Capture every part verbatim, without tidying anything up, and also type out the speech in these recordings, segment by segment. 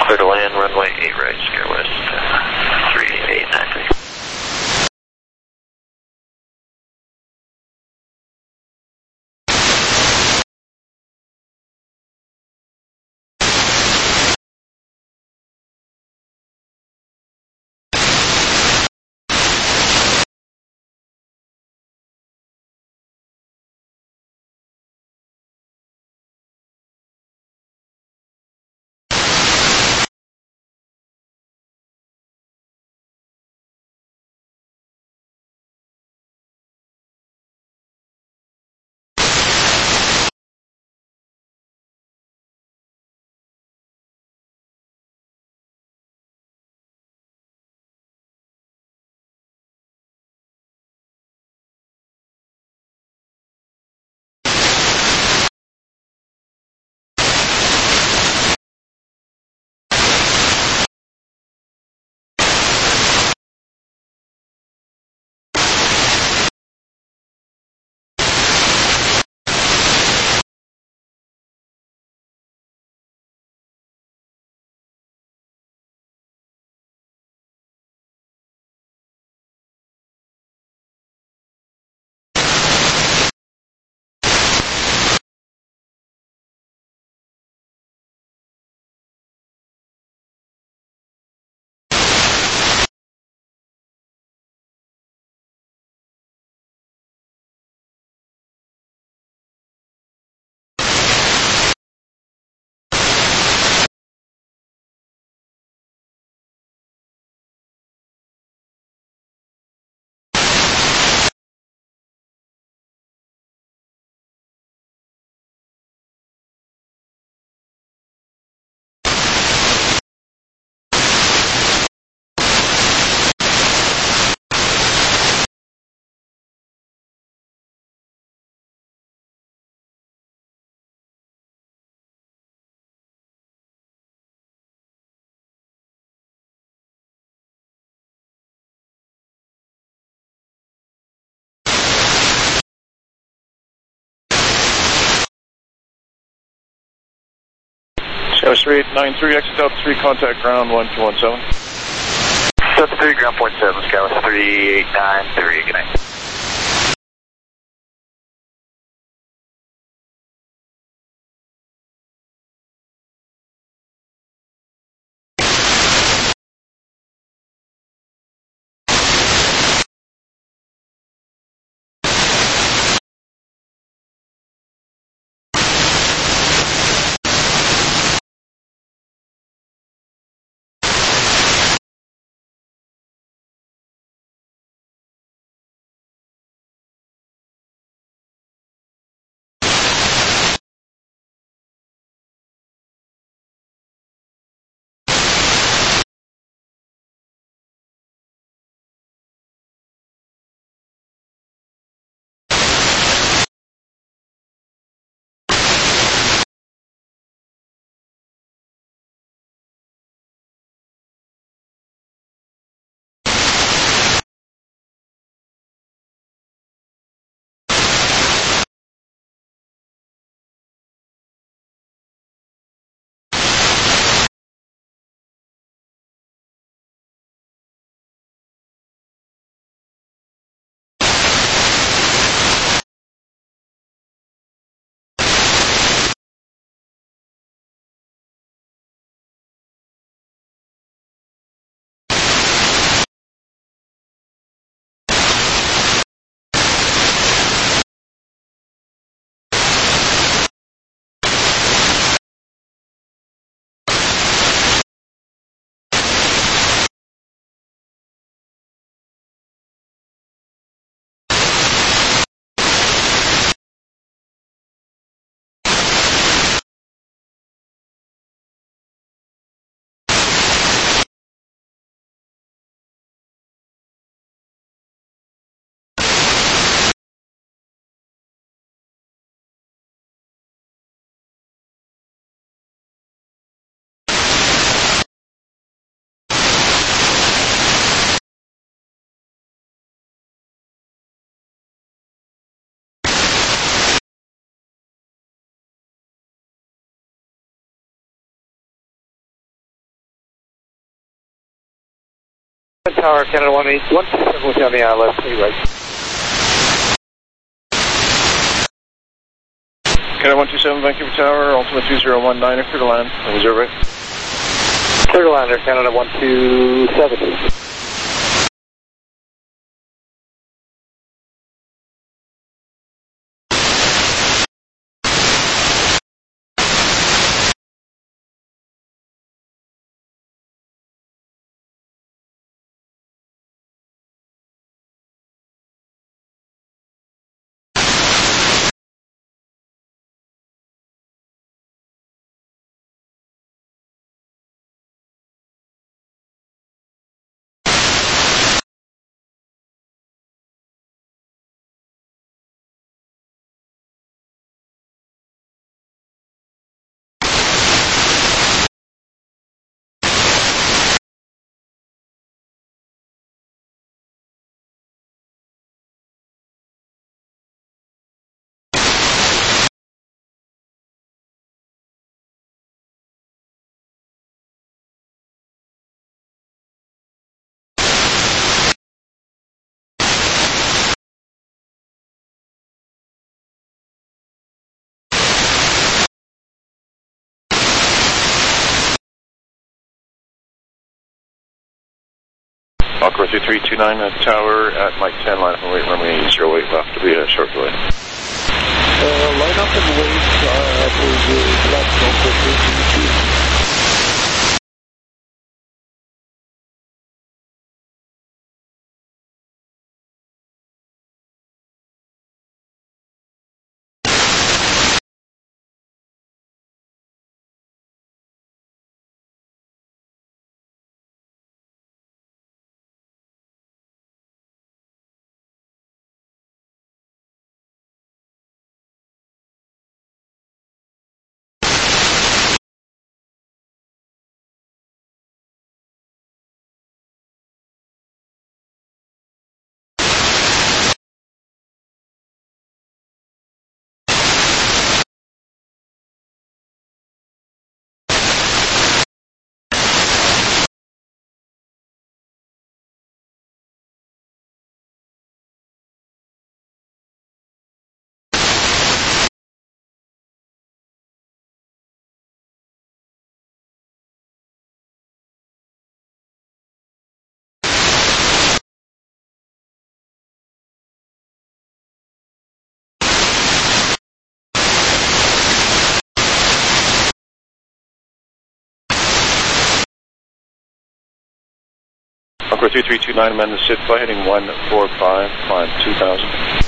Clear to land, runway eight right, Sierra West, uh, three eight nine three. Skywest three eight nine three, exit Delta three, contact ground one two one seven. Delta three, ground point seven, Skywest three eight nine three, good night. Tower, Canada one eight one two seven with you on the I L S, three right. Canada one two seven, Vancouver Tower, Ultima two zero one nine, clear to land, and reserve right. Clear to land there, Canada one two seven. Aqua three three two nine, uh, Tower at Mike ten, line up and wait, runway zero eight left to be a short delay. Uh, line up and wait uh, for the left Aqua three three two. Aqua three three two nine, amend the S I D flight, heading one four five, climb two thousand.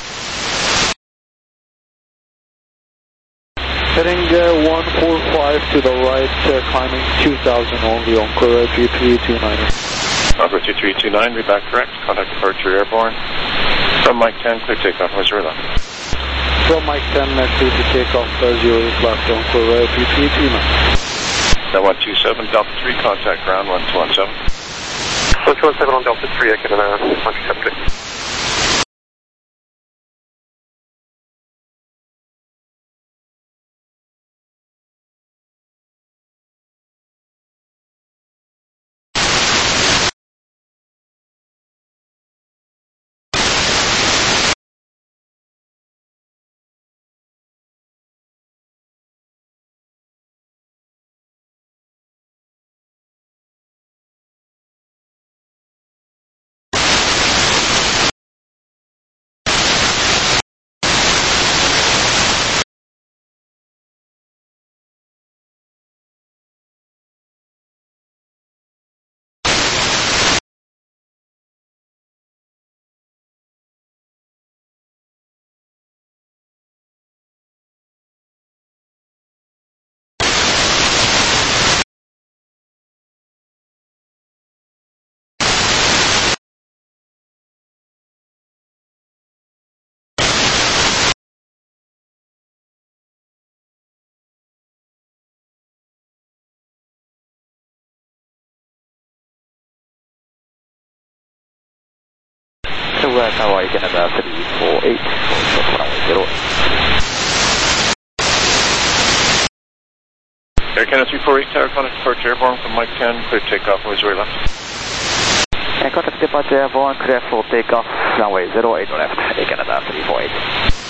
Heading uh, one four five to the right, uh, climbing two thousand only on Aqua three three two nine. Aqua three three two nine, read back correct, contact departure airborne. From Mike ten, clear takeoff, zero left. From Mike ten, uh, clear to take off, uh, zero left on Aqua three three two nine. Now one two seven, Delta three, contact ground, one two one seven. one two one seven on Delta three, I can uh, one two seven. Tower Tower, Canada three four eight, zero. Air Canada three four eight, Tower, contact departure airborne from Mike ten, clear takeoff, zero left. Air contact departure airborne, clear full takeoff, runway zero eight left, Air Canada three four eight.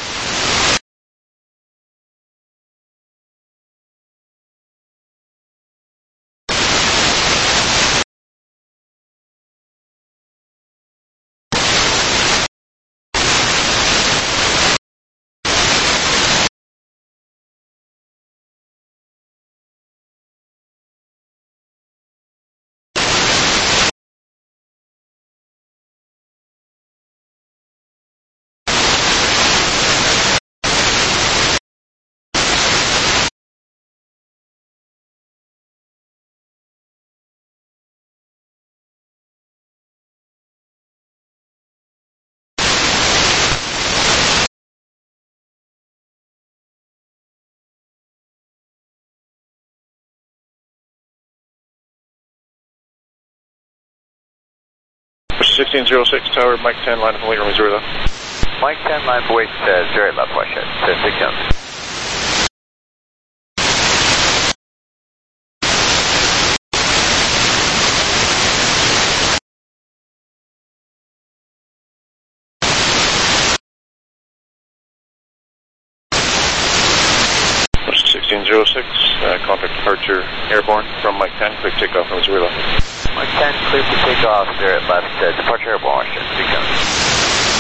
sixteen zero six tower, Mike ten, line up and legal Missouri left. Mike ten, line for wait, uh, zero left, watch it, uh, six seven. sixteen zero six, uh, contact departure airborne from Mike ten, quick takeoff from Missouri left. Mike ten, clear for takeoff, zero left, uh, departure airborne, watch it, six seven.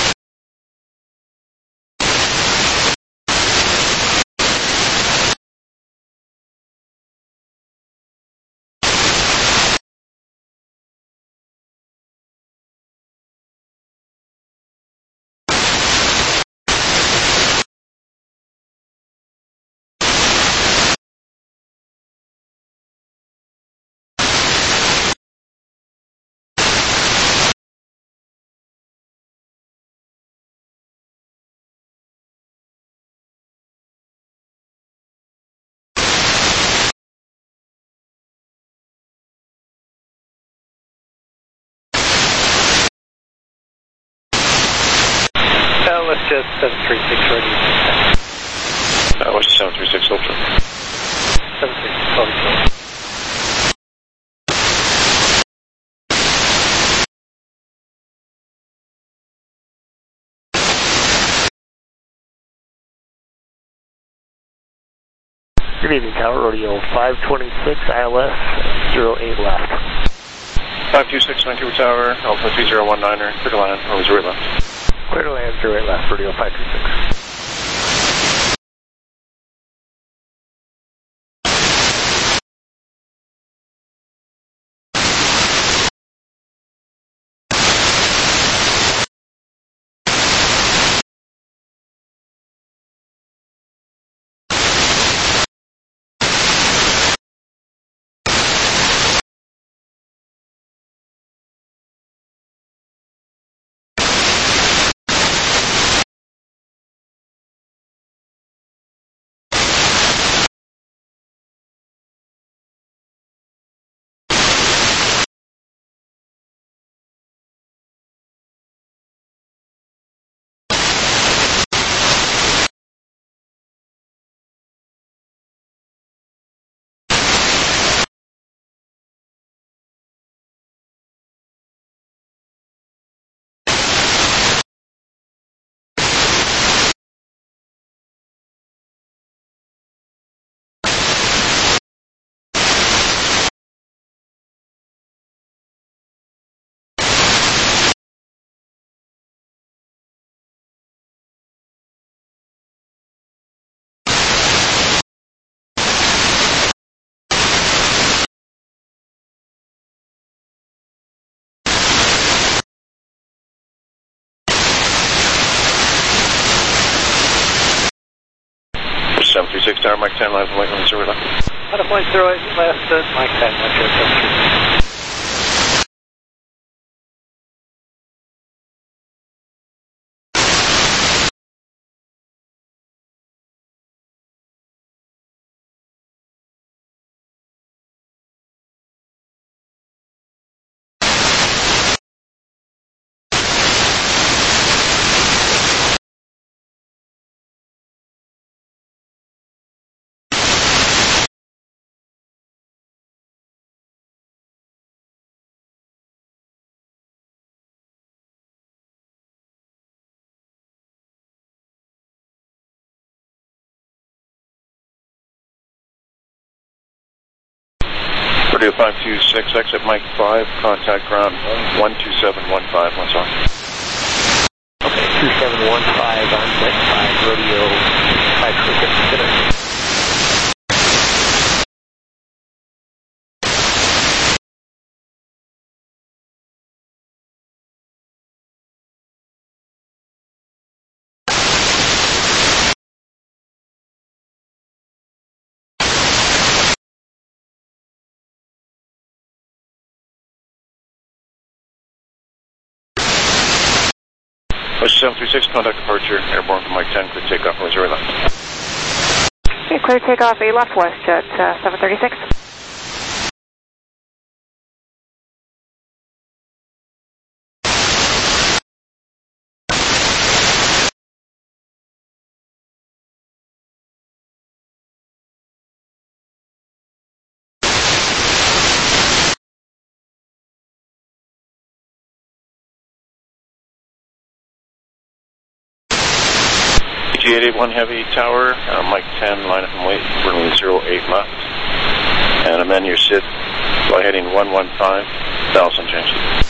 Uh, let's just seven three six ready. Uh, what's seven three six Ultra? seven three six Ultra. Good evening, Tower. Rodeo five twenty-six, I L S, zero eight left. five two six, Vancouver Tower, Alpha three zero one niner, clear to land, from Missouri left. Clear to land, zero eight left, Rodeo five two six. seven three six Tower, Mike ten, line from Lakeland, Missouri left. Out of point zero eight left, uh, Mike ten, watch it, Purdue five two six, exit Mike five, contact ground one two seven one five, once on. Okay, two seven one five on Mike five, rodeo five six, consider. Ocean seven three six, contact departure, airborne from Mike ten, clear takeoff, runway zero left. Okay, clear takeoff, A left west at uh, seven thirty-six. G eight eight one Heavy Tower, uh, Mike ten, line up and wait, runway zero eight left. And amend your S I D by heading one one five, thousand change.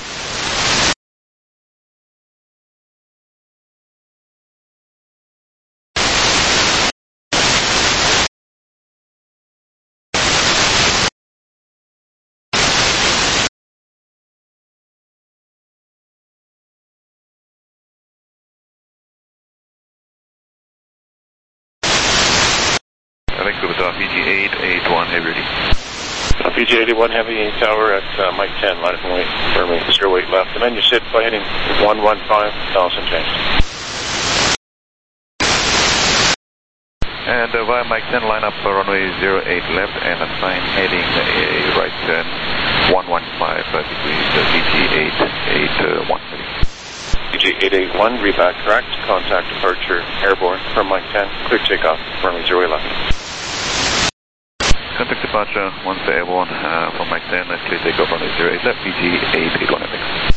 Vancouver to P G eight eight one Heavy ready. P G eight eight one Heavy Tower at uh, Mike ten, line up and wait, runway zero eight left. Amend your S I D by heading one one five, thousand change. And uh, via Mike ten, line up for runway zero eight left and assign heading a right turn one one five uh, between the P G eight eight one. P G eight eight one, read back correct, contact departure, airborne from Mike ten, clear takeoff, runway zero eight left. Contact departure, once airborne uh, from Mike ten, clear takeoff, runway zero eight left, P G eight eight one F X.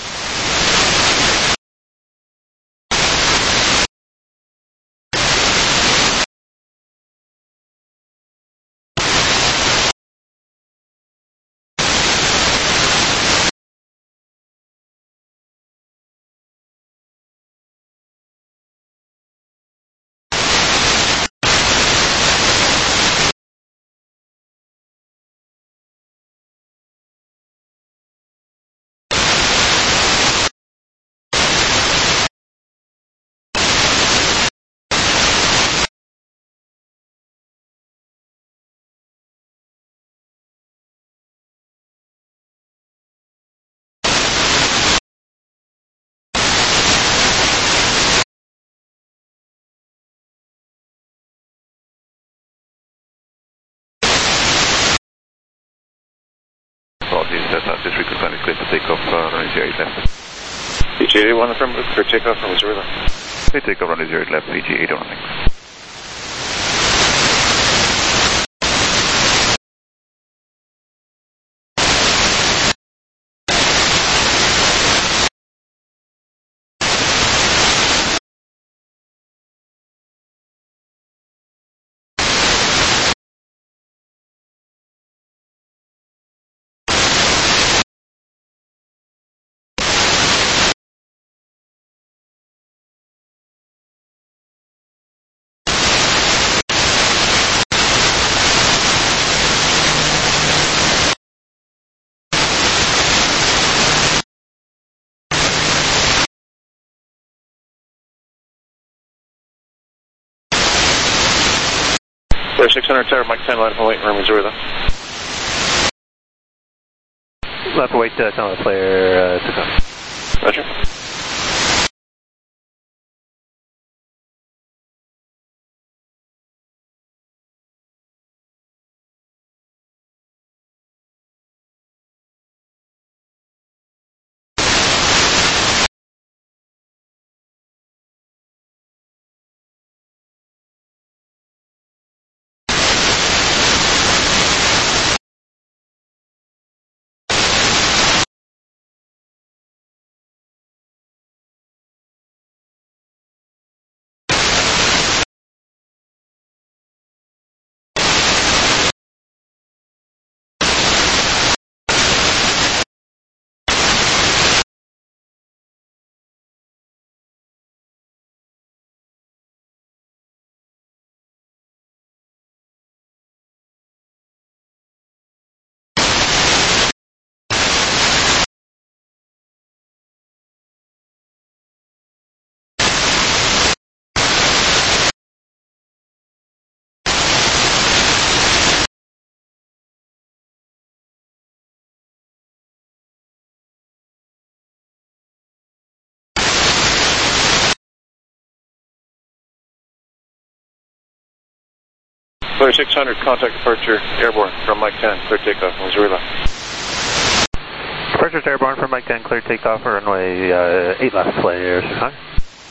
Apologies, that's not just reconfirming clear to take off uh, runway zero eight left. P G eight eight one affirmative, clear takeoff, runway zero left. Clear takeoff, runway zero eight left, P G eight one, thanks. six hundred tower, Mike ten, line up and wait, runway zero left. Left wait, uh, tell the player uh, to come. Roger. Clear six hundred, contact departure airborne from Mike ten, clear takeoff, zero left. Departure's airborne from Mike ten, clear takeoff for runway uh, eight left, flight air six hundred.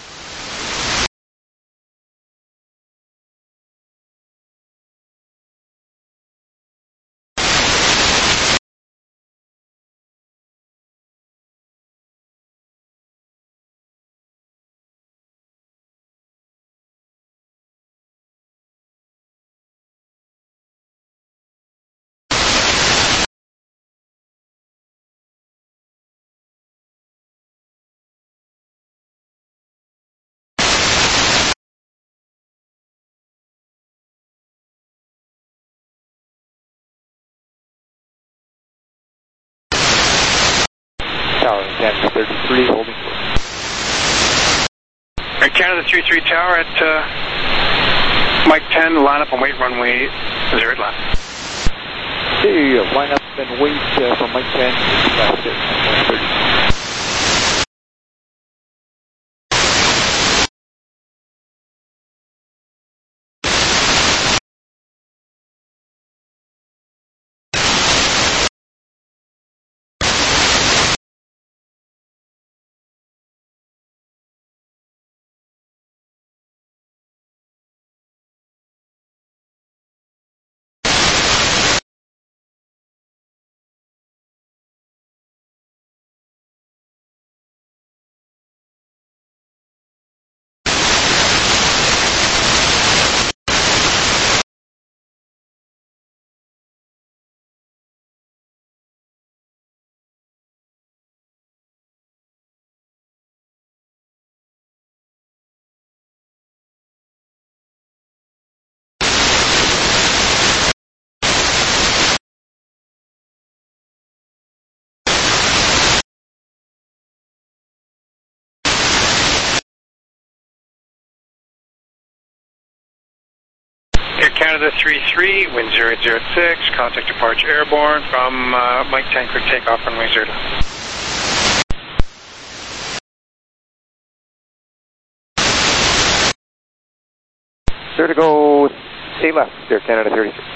Tower, Canada thirty-three, holding course. Air Canada three three Tower at uh, Mike ten, line up and wait runway zero left. Okay, line up and wait uh, from Mike ten, left at thirty. Air Canada three three, wind zero eight zero six, contact departure airborne from uh, Mike ten, clear takeoff runway zero left. Clear to go eight left, Air Canada thirty-three.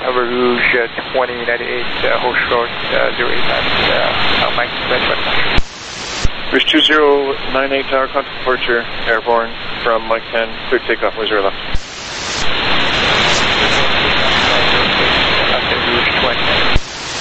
Over Rouge uh, twenty ninety-eight, uh, hold short, uh, zero eight left, uh, uh, Mike, red button. Rouge two zero nine eight tower, contact departure, airborne from Mike ten, clear takeoff, way zero left. Okay, Rouge twenty.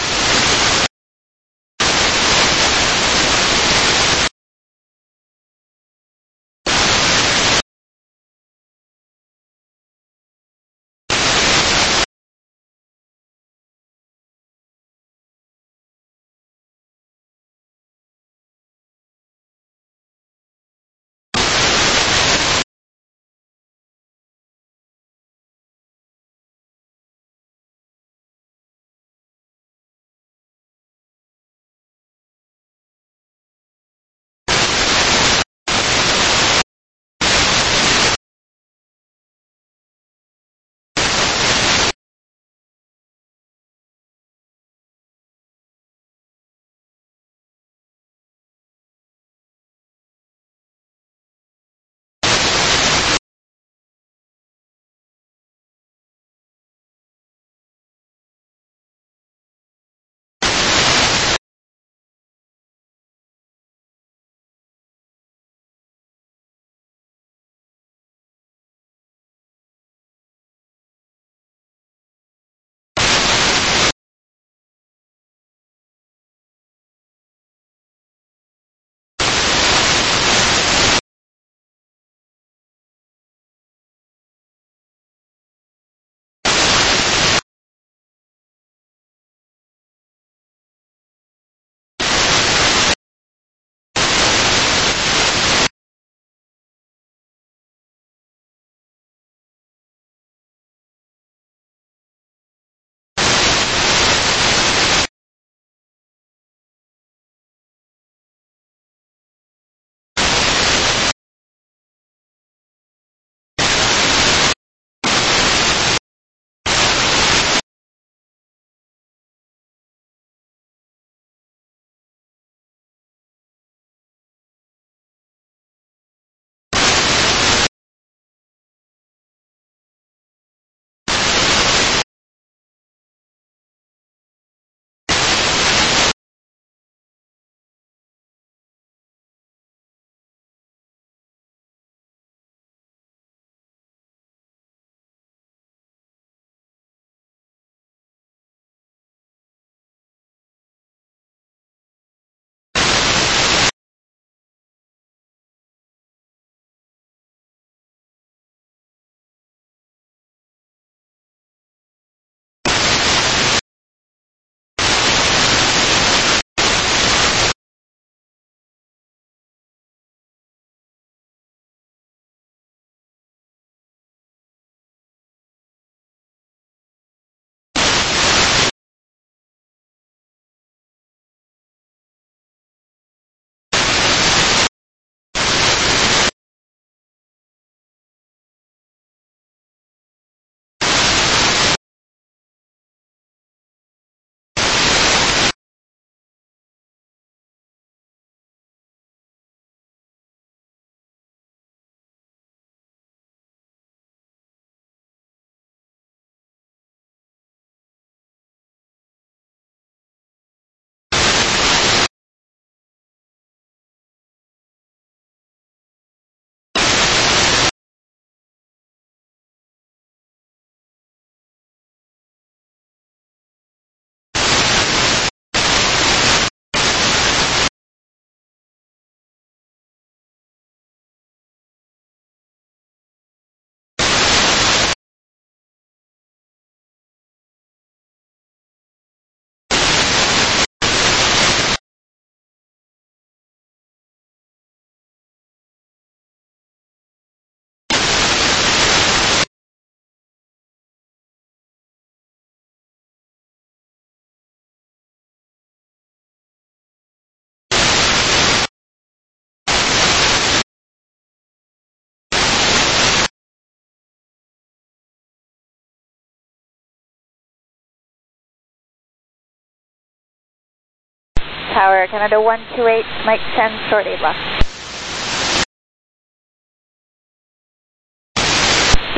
Tower, Canada one two eight, Mike ten, short eight left.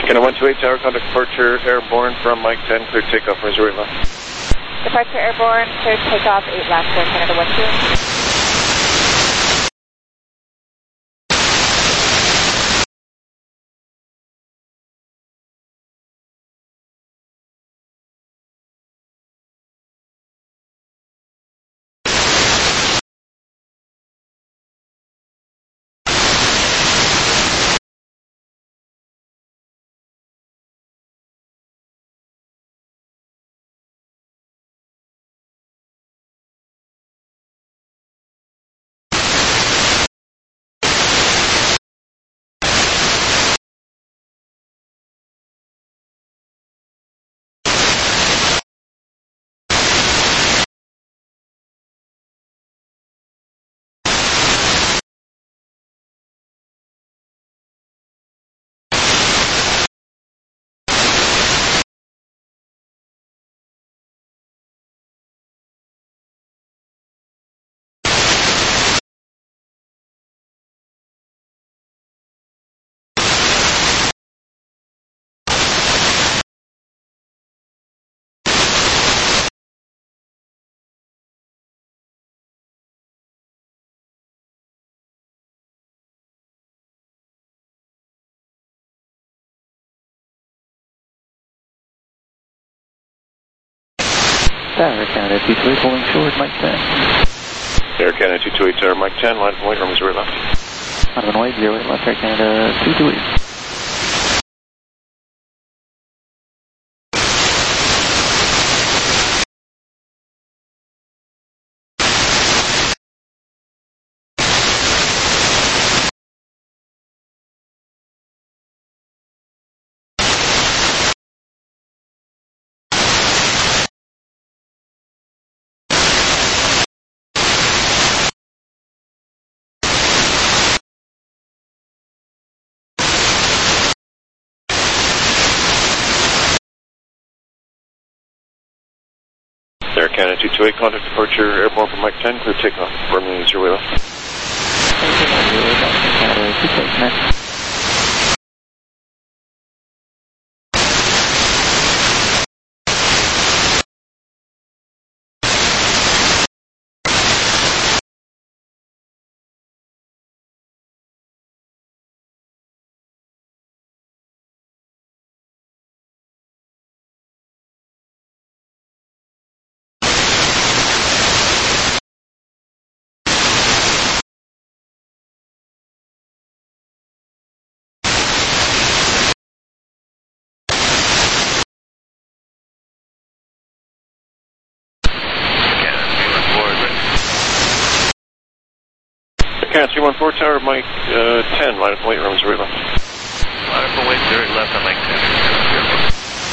Can I one two eight tower, contact departure airborne from Mike ten, clear takeoff, Missouri left. Departure airborne, clear takeoff, eight left, Air Canada one two. Air Canada two two eight, pulling short, Mike ten. Air Canada two two eight tower, Mike ten, line from White Room, Missouri left. Line from White, zero eight left, Air Canada two two eight. Air Canada two two eight, contact departure airborne from Mike ten, clear takeoff, Bermuda, Missouri left. Air Canada two two eight, next. Canada three one four tower, Mike uh, ten, line from White Room, Missouri left. Line from White, zero eight left on Mike ten.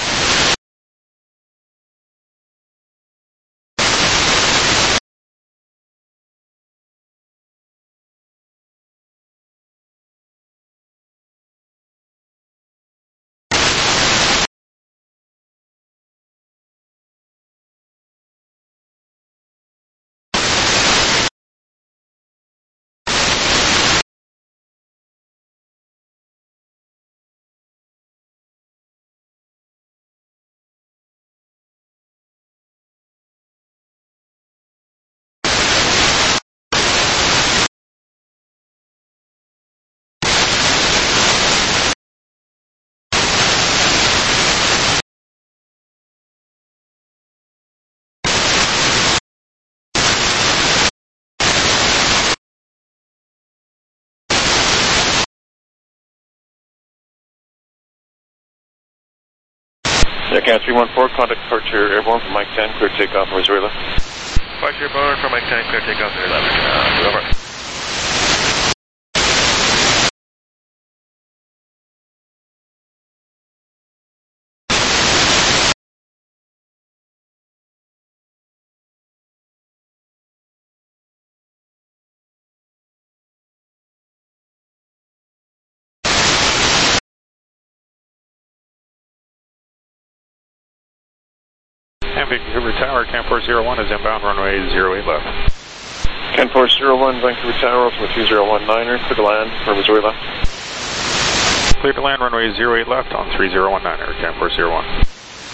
Air Canada three one four, contact departure airborne from Mike ten, clear takeoff, Missouri left. Departure airborne from Mike ten, clear takeoff, Missouri left. Uh, over. Vancouver Tower, Canfor zero one is inbound, runway zero eight left. Canfor zero one, Vancouver Tower, ultimate two zero one niner, clear to land for Missouri left. Clear to land runway zero eight left on three zero one nine, Air Camper zero one.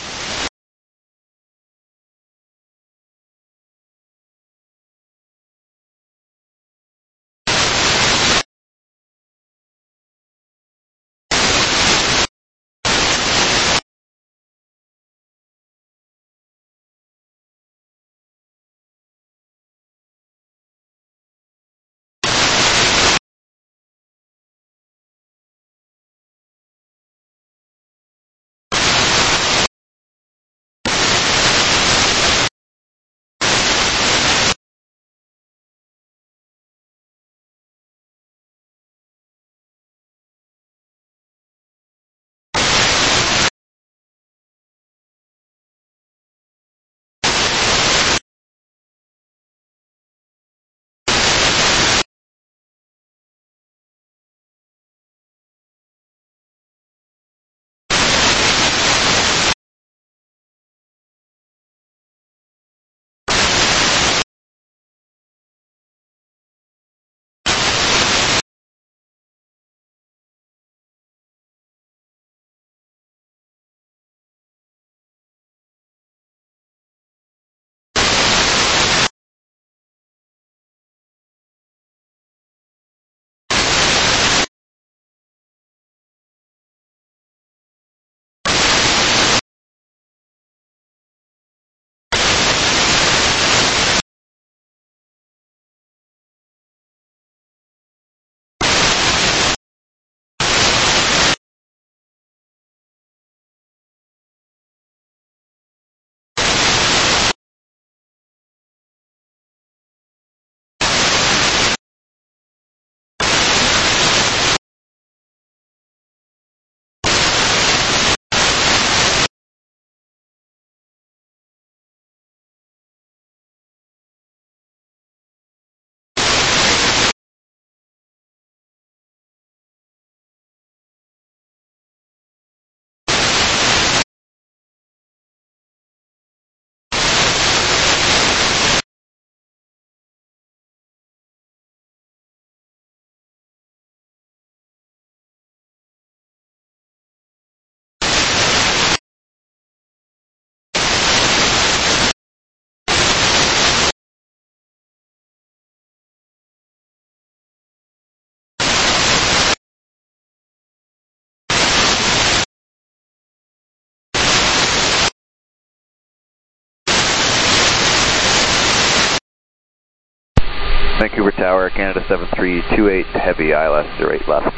Vancouver Tower, Canada seven three two eight, heavy I L S zero eight left.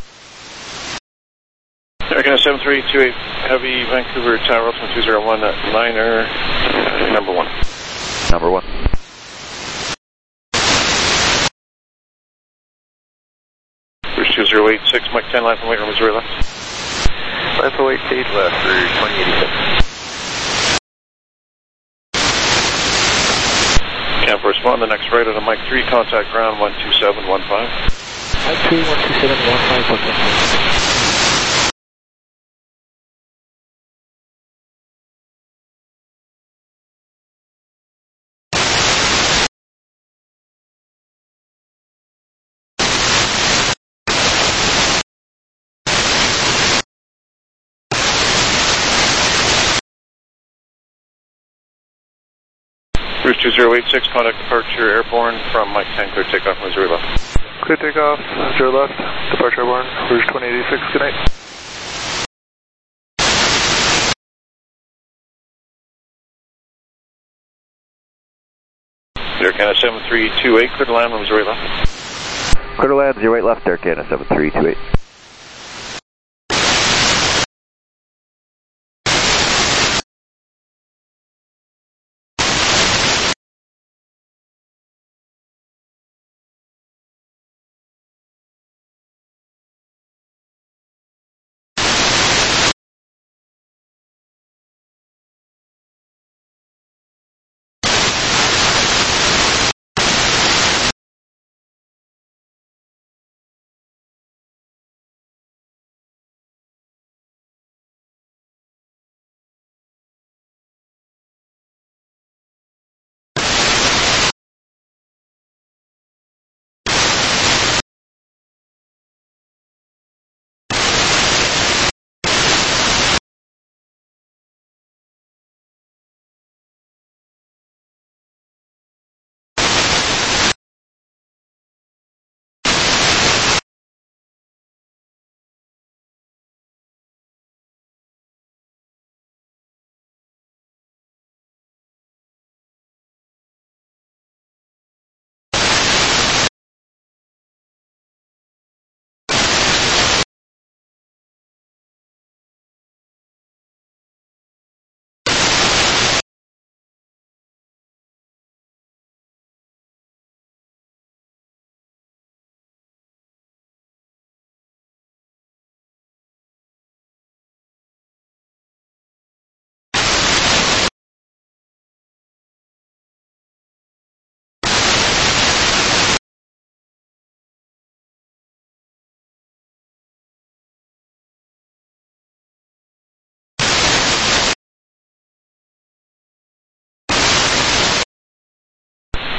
Air Canada seven three two eight, heavy Vancouver Tower, from two zero one niner, uh, number one. Number one. Bridge two zero eight six, Mike ten, line from weight room zero left. Line from weight eight left for twenty eighty-six. Can't respond, the next right on a Mike three, contact ground one two seven one five. Mike three, one two seven one five, okay. Bruce two zero eight six, contact departure airborne from Mike ten, clear takeoff from zero left. Clear takeoff, zero left, departure airborne, Rouge twenty eighty-six, good night. Air Canada seven three two eight, clear to land from zero left. Clear to land zero eight left, Air Canada seven three two eight.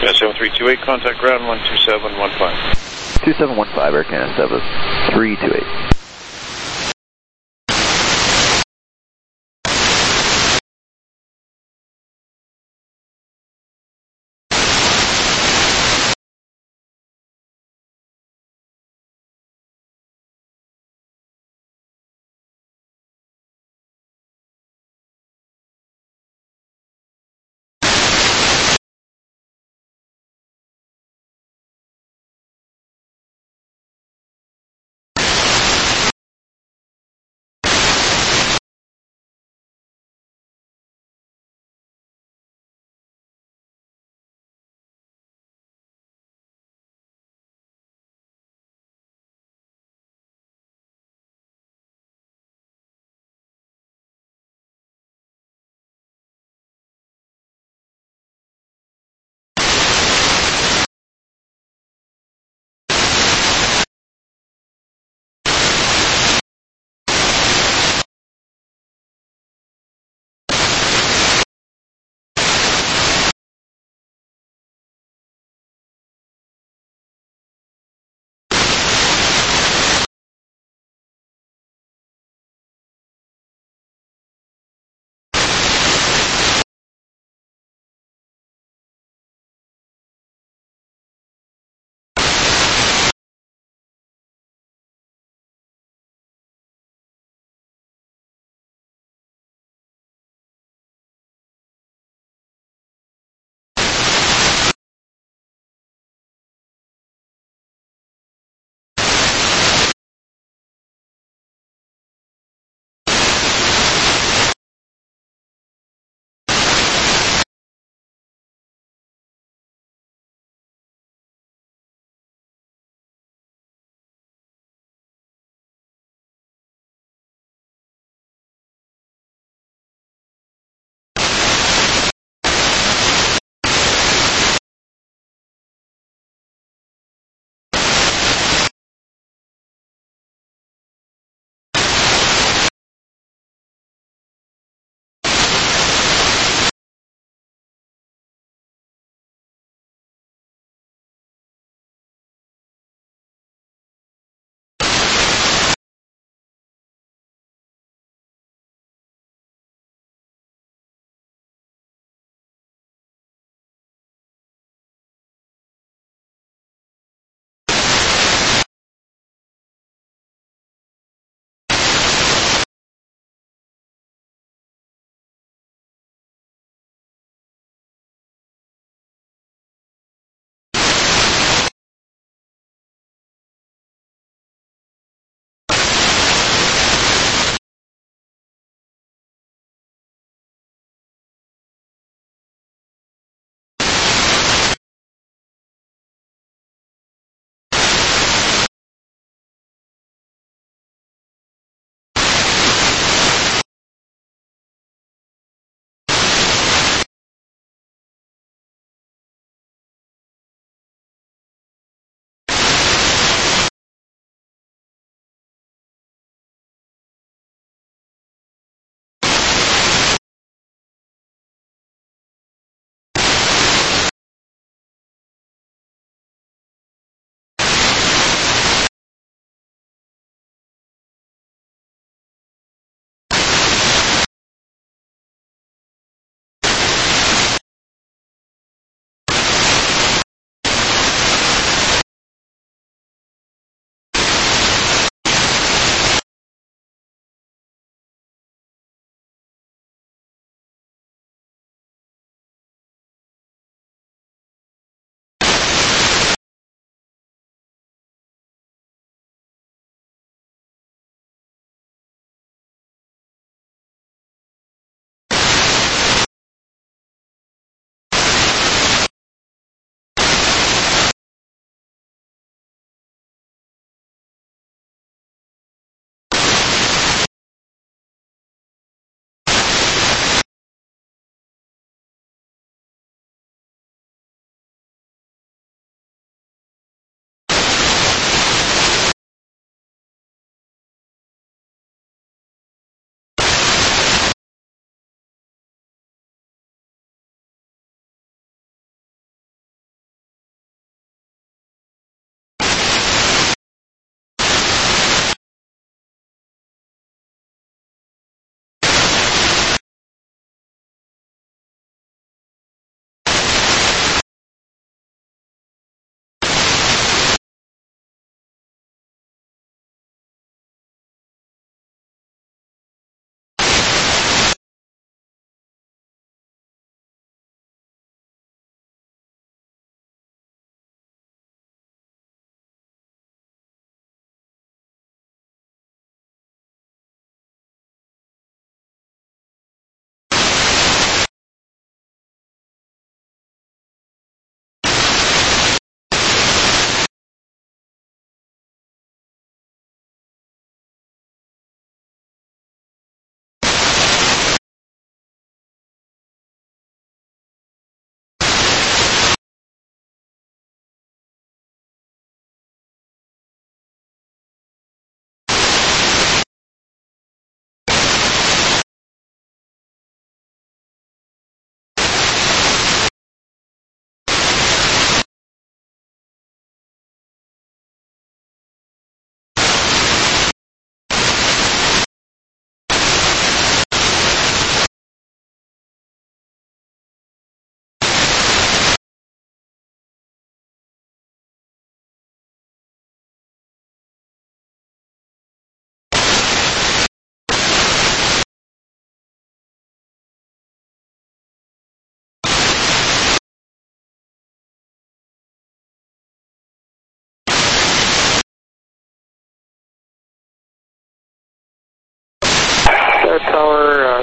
Yeah, seven three two eight, contact ground one two seven one five. two seven one five, Air Canada seven three two eight.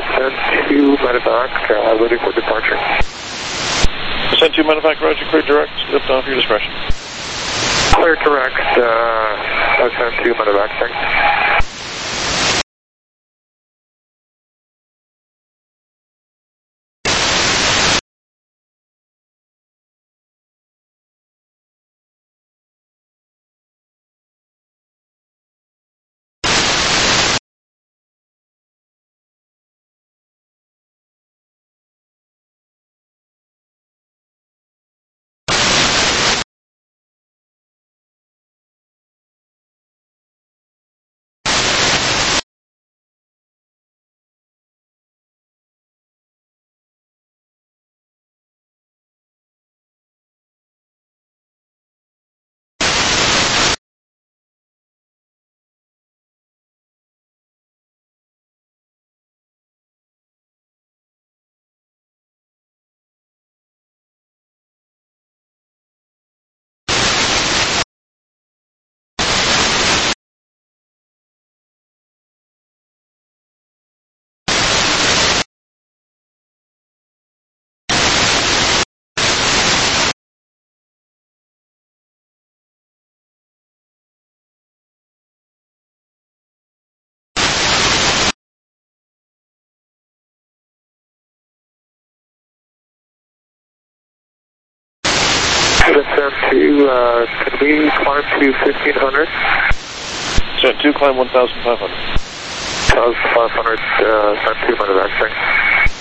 send two medevac, uh, ready for departure. Send two medevac, roger, clear direct, lift off your discretion. Clear direct, uh, I send two medevac, thanks. Send two, uh, can we climb to fifteen hundred? Send two, climb one thousand five hundred. one thousand five hundred, uh, send two medevac, thanks.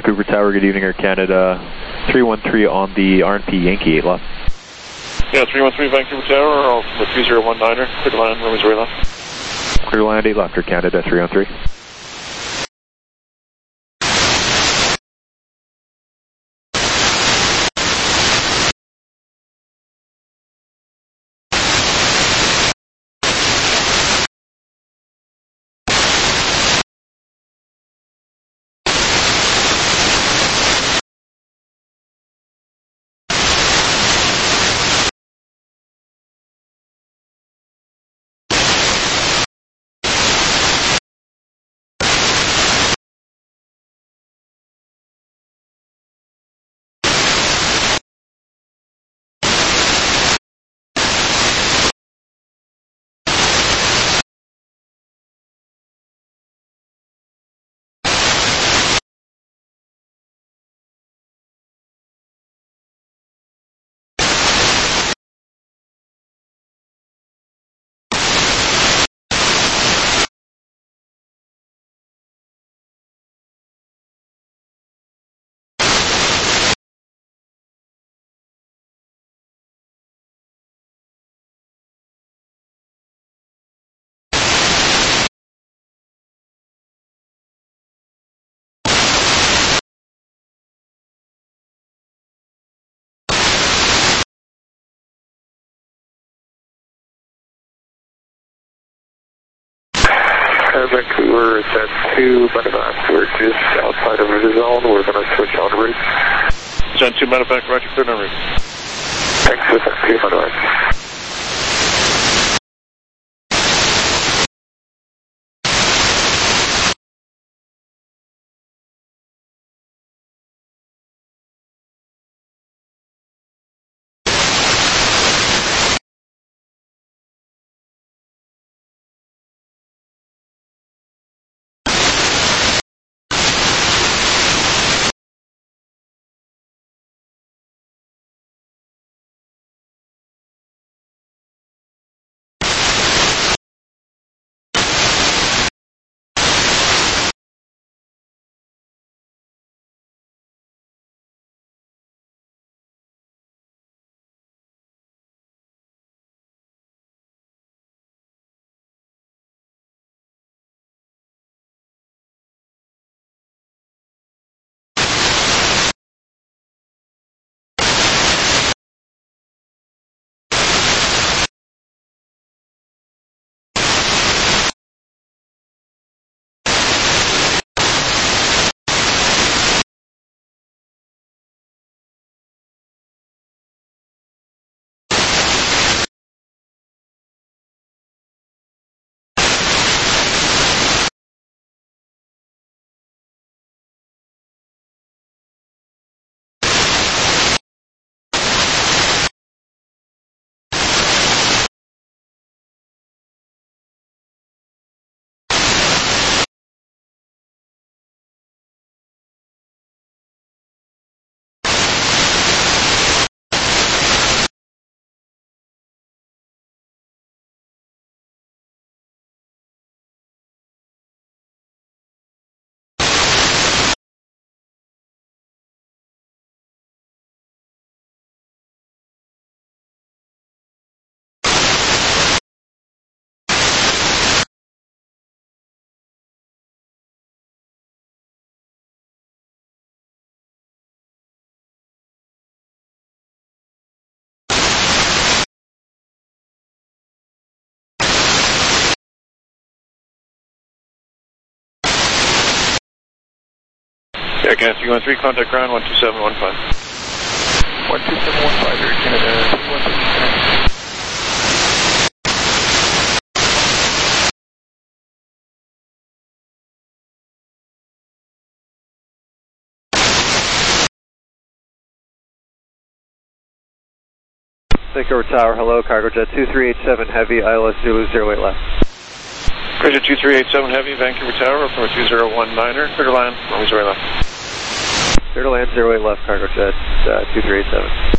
Vancouver Tower, good evening, Air Canada. three one three on the R and P Yankee, eight left. Yeah, three one three Vancouver Tower, all from the three zero one niner, clear to land, runway zero left. Clear to land, eight left, Air Canada, three one three. Vancouver, it's at two medevac. We're just outside of the zone. We're going to switch on route. John two medevac, roger, clear on route. Thanks for that, two medevac. Yeah, again, three one three, contact ground, one two seven one five. one two seven one five, Air Canada, three one three, connect. Vancouver Tower, hello, cargo jet two three eight seven heavy, I L S Zulu zero eight left. Roger, two three eight seven heavy, Vancouver Tower, from a two zero one niner, clear to land, runway zero left. Clear to land, zero eight left, cargo jet, uh, two three eight seven.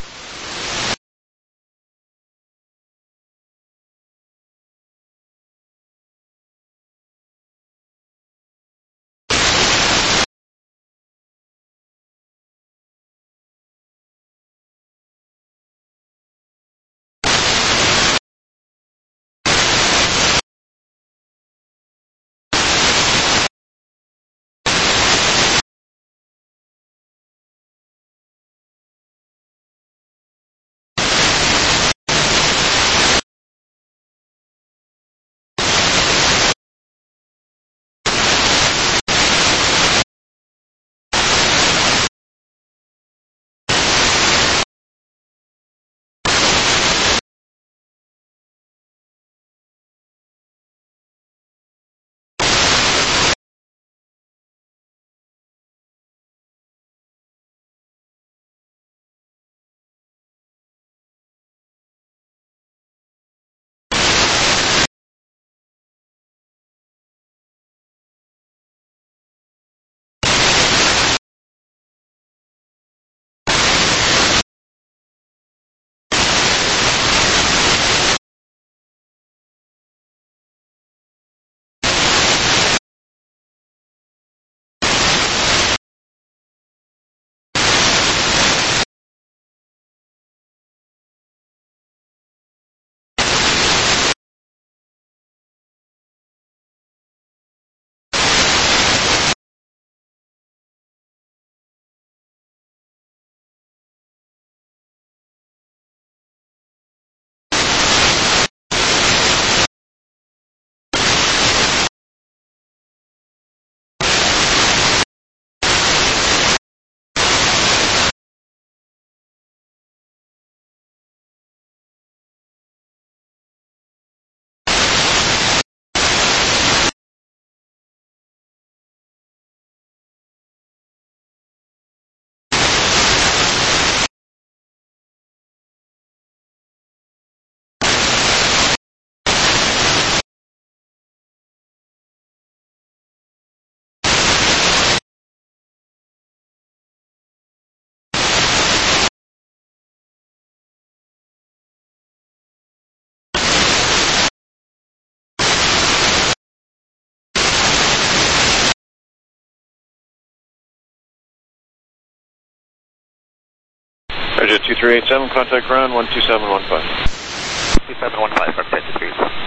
Jet two three eight seven, contact ground one two seven one five. two seven one five, contact two three eight seven.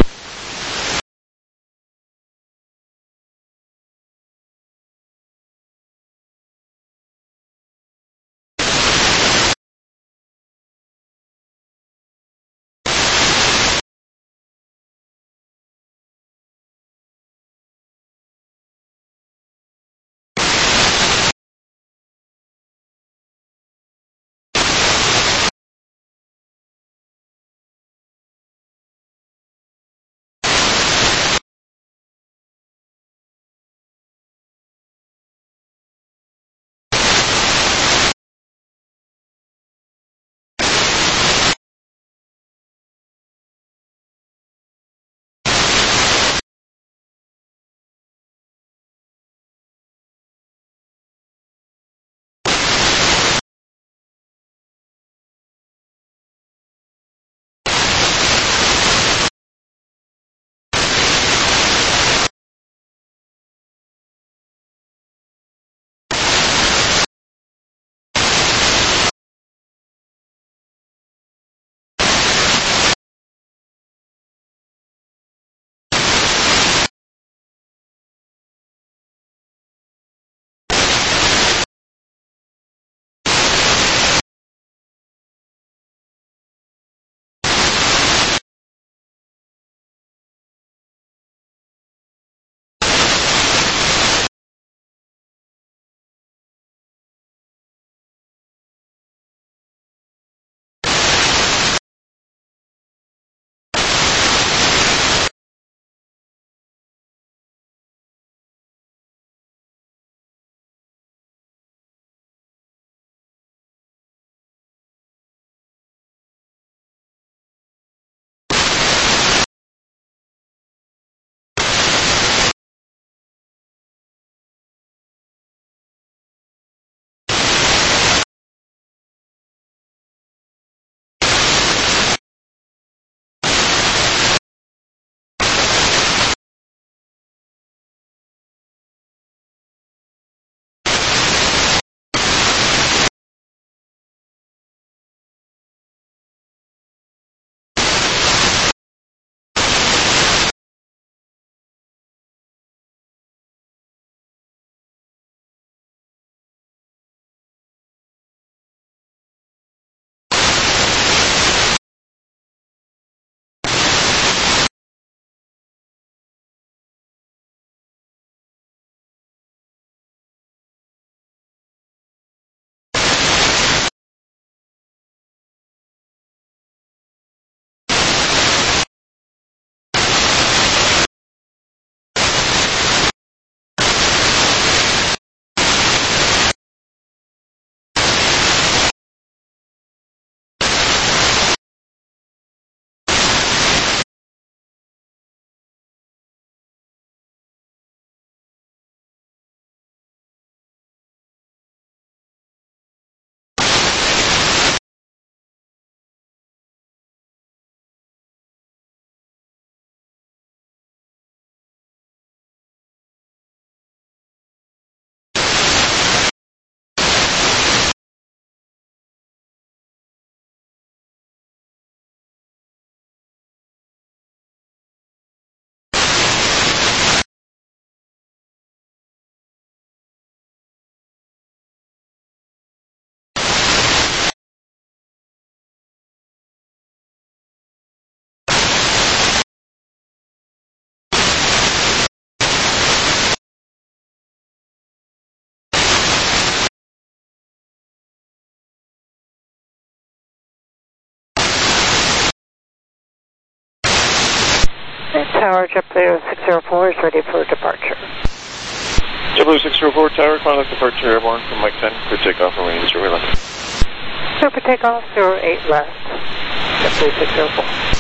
Tower, JetBlue six zero four is ready for departure. JetBlue six zero four Tower, contact departure airborne from Mike ten, clear takeoff from range zero eight left. Clear for takeoff, zero eight left. JetBlue six zero four.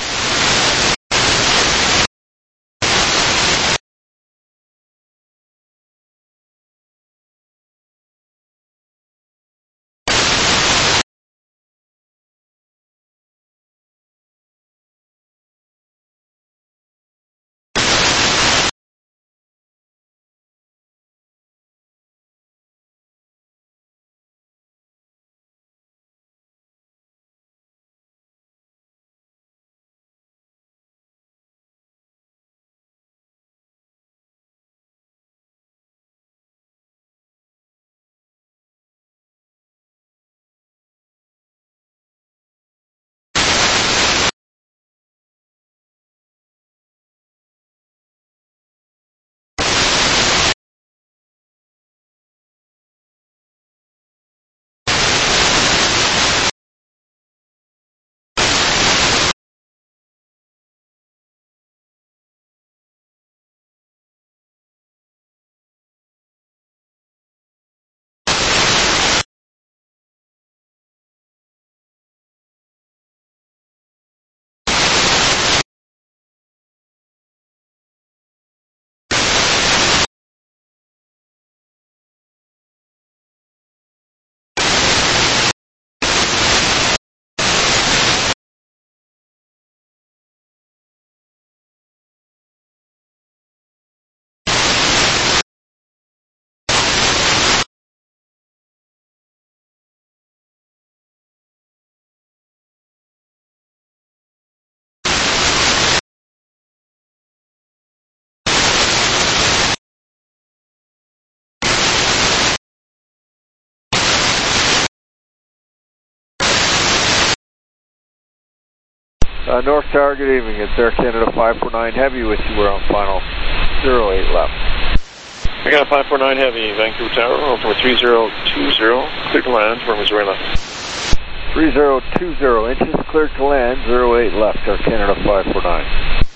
Uh, North Tower, good evening. It's Air Canada five four nine Heavy with you. We're on final zero eight left. I got a five four nine Heavy, Vancouver Tower, altimeter three zero two zero, clear to land, runway zero eight left. three zero two zero, inches clear to land, zero eight left, Air Canada five four nine.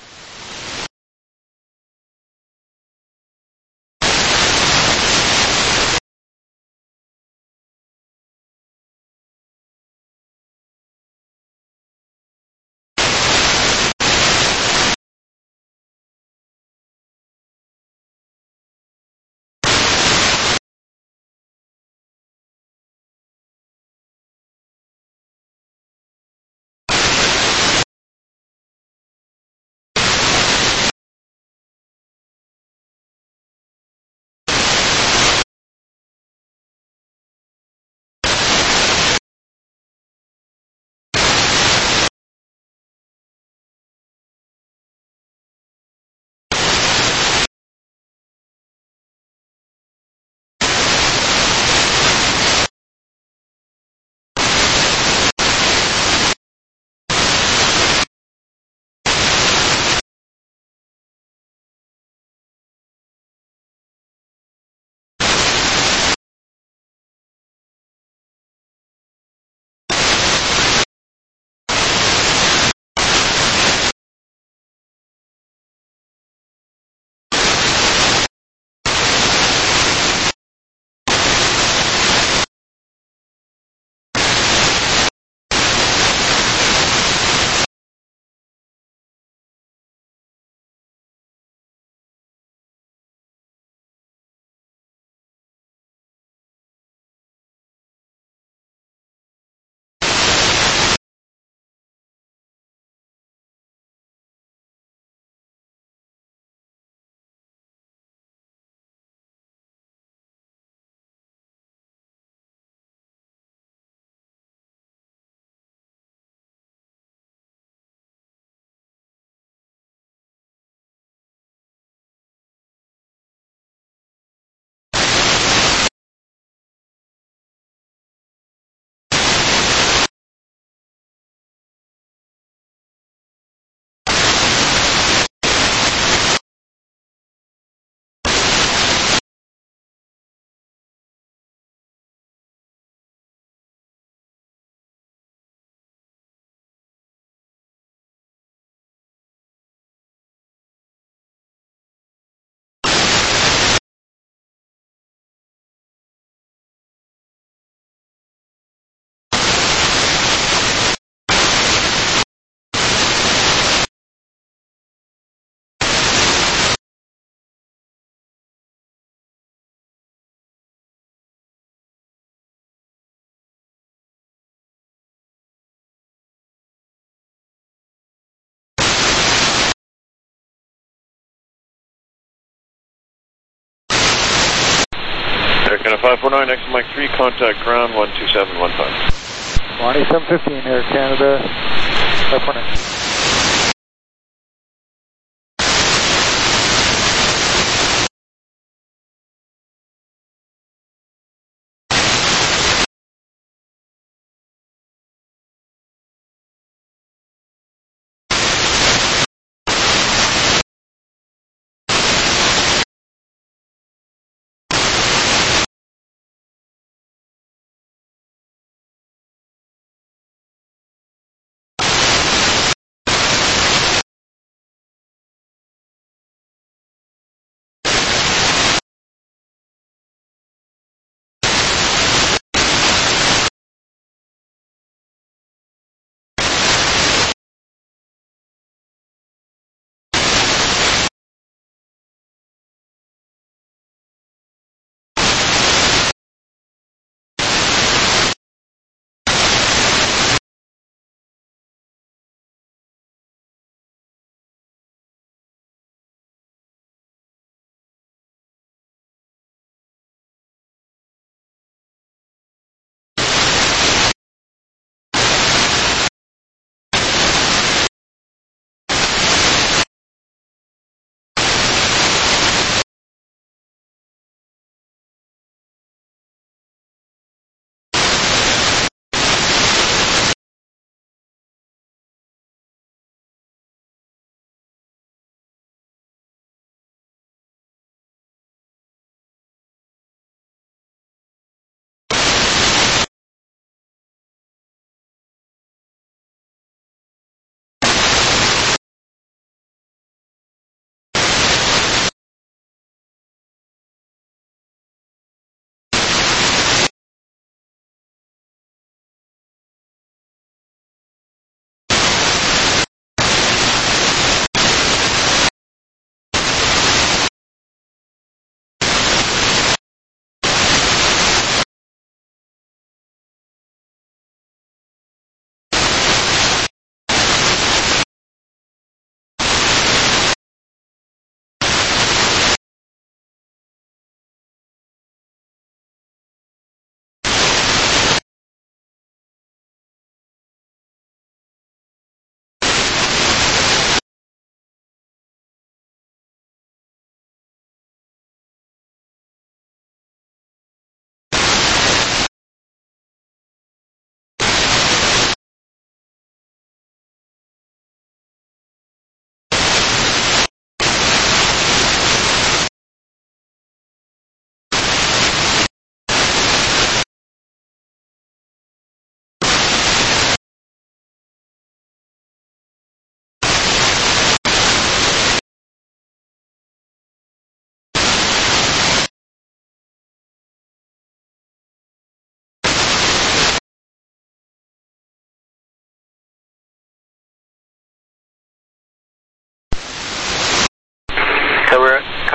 Air Canada five four nine, X Mike three, contact ground one two seven one five. Lonnie seven fifteen, Air Canada five four nine.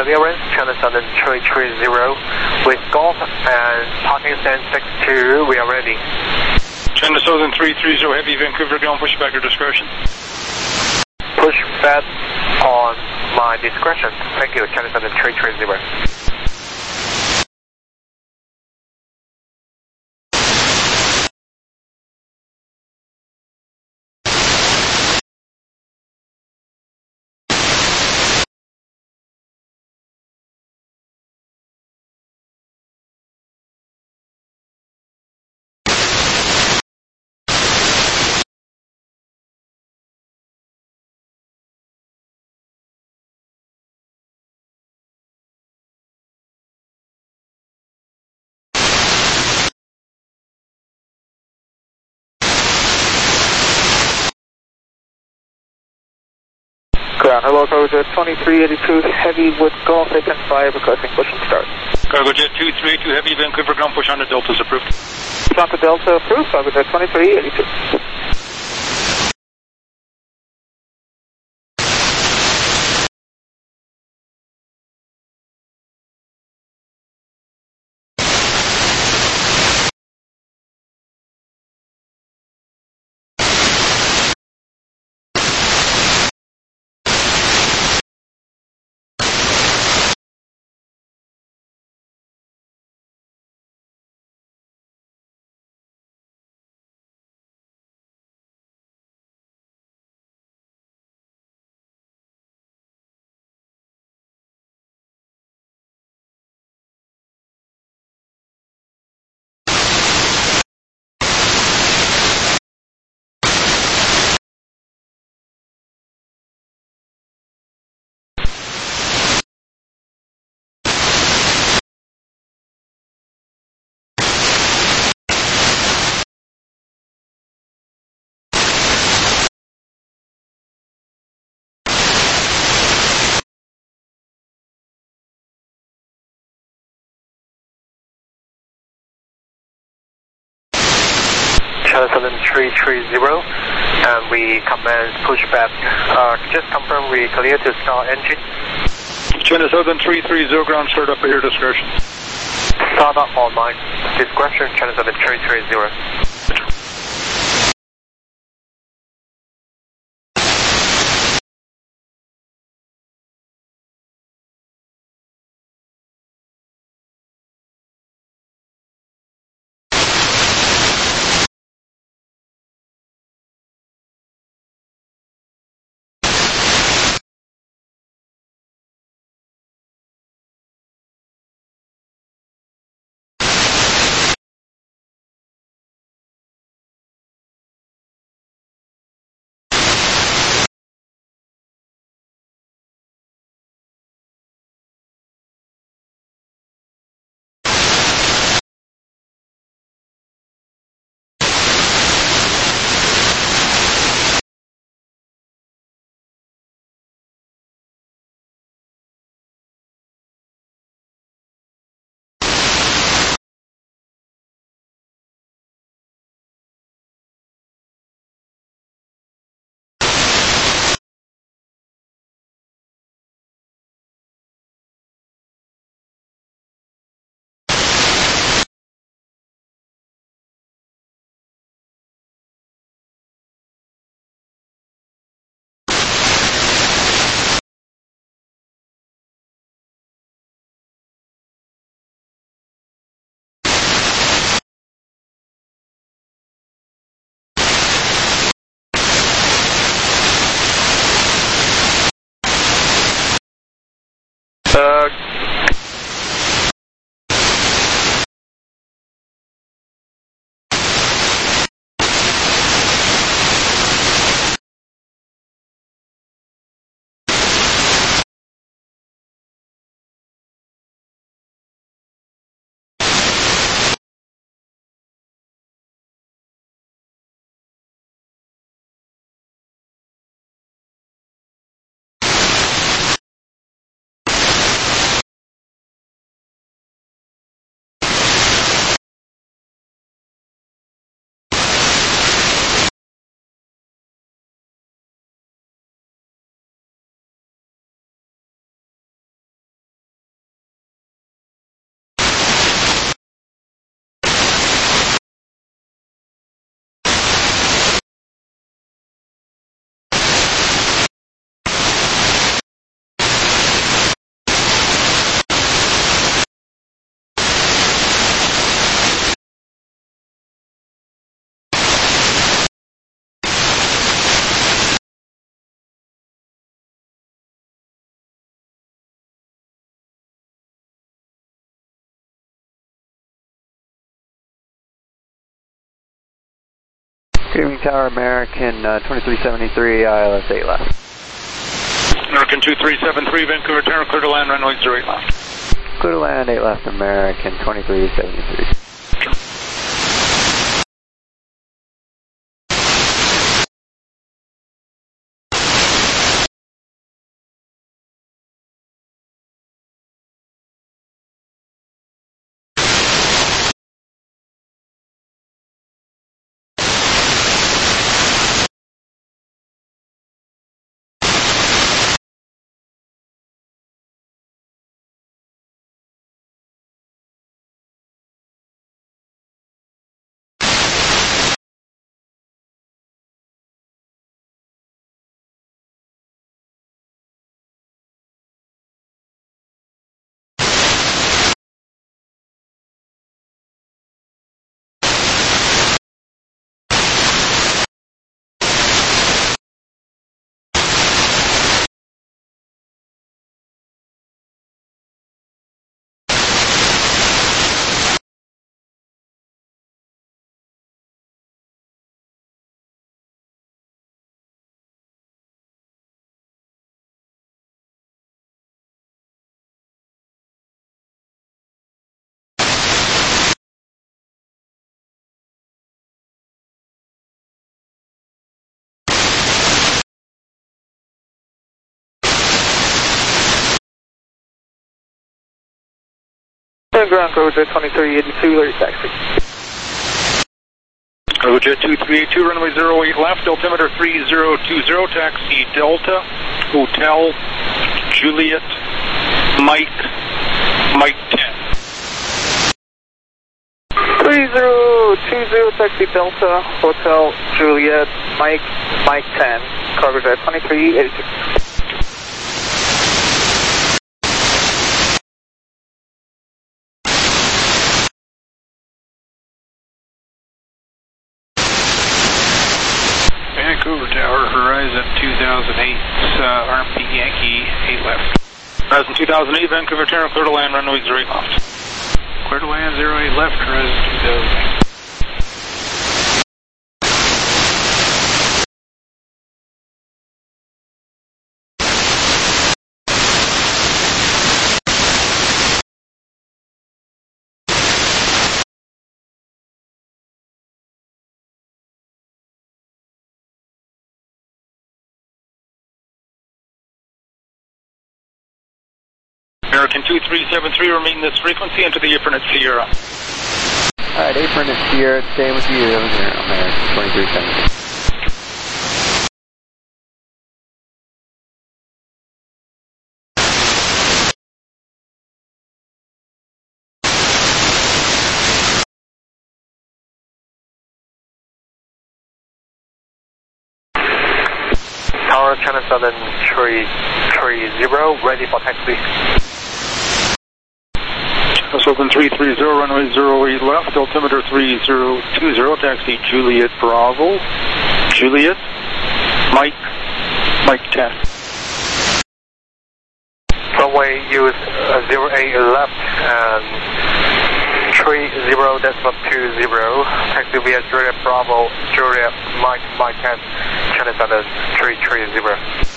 clearance, channel seven three three zero with Golf and parking stand six two, we are ready. Channel seven three three zero Heavy, Vancouver, ground push back your discretion. Push back on my discretion. Thank you, channel seven three three zero. Ground, hello, Cargo Jet twenty-three eighty-two Heavy with Golf, Aiken five, requesting push and start. Cargo Jet two three eighty-two Heavy, Vancouver, ground push on the Delta is approved. Santa Delta approved, Cargo Jet twenty-three eighty-two. Channel seven three three zero, and we commence pushback. Uh, just confirm we clear to start engine. Channel seven three three zero, ground start up at your discretion. Start up on my discretion, channel seven three three zero. Good evening, Tower American, uh, twenty-three seventy-three, I L S eight left. American two three seven three, Vancouver Tower, clear to land, runway zero eight left. Clear to land, eight left, American, twenty-three seventy-three. Ground Roger twenty-three eighty-two, Larry taxi. Roger two three eight two, runway zero eight left, altimeter three zero two zero, taxi Delta, Hotel, Juliet, Mike, Mike ten. three zero two zero, taxi Delta, Hotel, Juliet, Mike, Mike ten, Cargo Jet twenty-three eighty-two. Vancouver Tower, Horizon two thousand eight, uh, R M P Yankee, eight left. Horizon two thousand eight, Vancouver Tower, clear to land, runway zero eight left. Clear to land, zero eight left, Horizon two thousand eight. American two three seven three, remain this frequency into the apron at Sierra. Alright, apron at Sierra, stay with you, American twenty-three seventy-three. Tower, China Southern three three zero, ready for taxi. Southern three three zero, runway zero eight left, altimeter three zero two zero, taxi Juliet Bravo, Juliet, Mike, Mike ten. Runway use uh, zero eight left and three zero decimal two zero, taxi via Juliet Bravo, Juliet Mike, Mike ten, China Southern three three zero.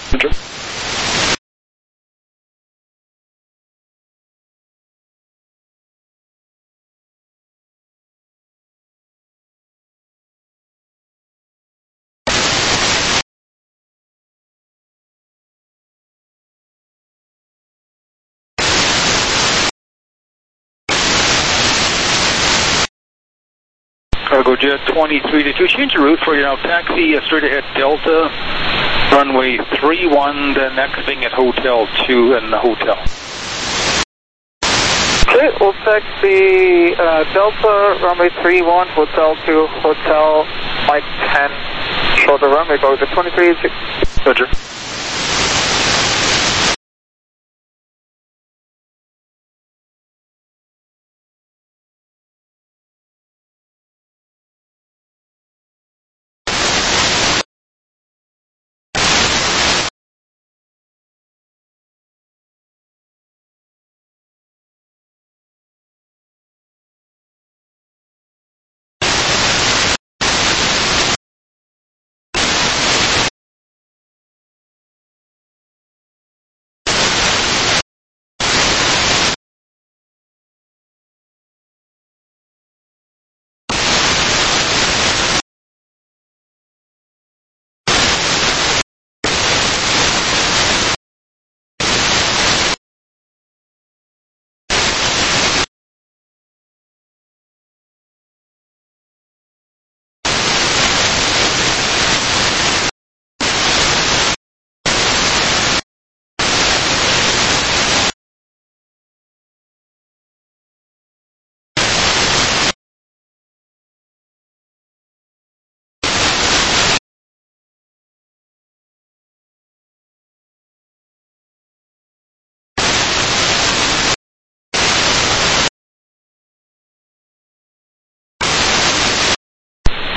Cargo Jet twenty-three to two, change your route for you now, taxi uh, straight ahead Delta, runway three one, then exiting at Hotel two and the hotel. Okay, we'll taxi uh, Delta, runway three one, Hotel two, Hotel, Mike ten, shoulder runway, go to twenty-three eighty-two. Roger.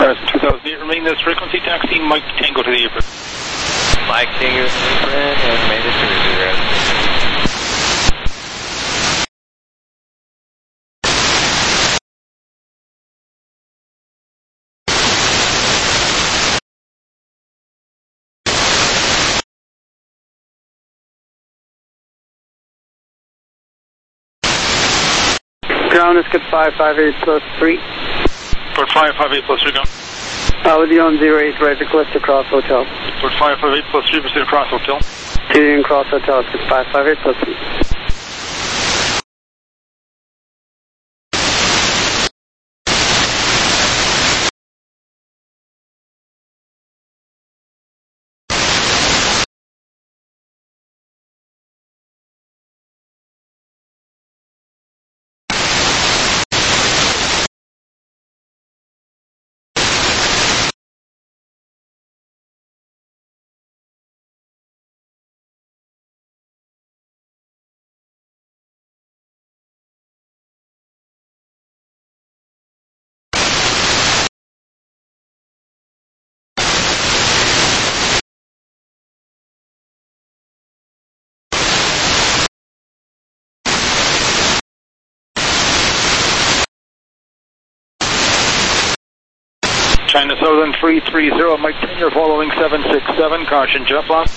Horizon two thousand eight, remain this frequency, taxi Mike Tango to the apron. Mike Tango to the apron, and made it to the zero. Ground is good five five eight plus three. Port five five eight plus three, go. Uh, with you on zero eight, right, request to cross hotel. Port five five eight plus three, proceed across hotel. Proceeding cross hotel, it's good five five eight plus three. China Southern three three zero, Mike ten, you're following seven six seven, caution jet loss.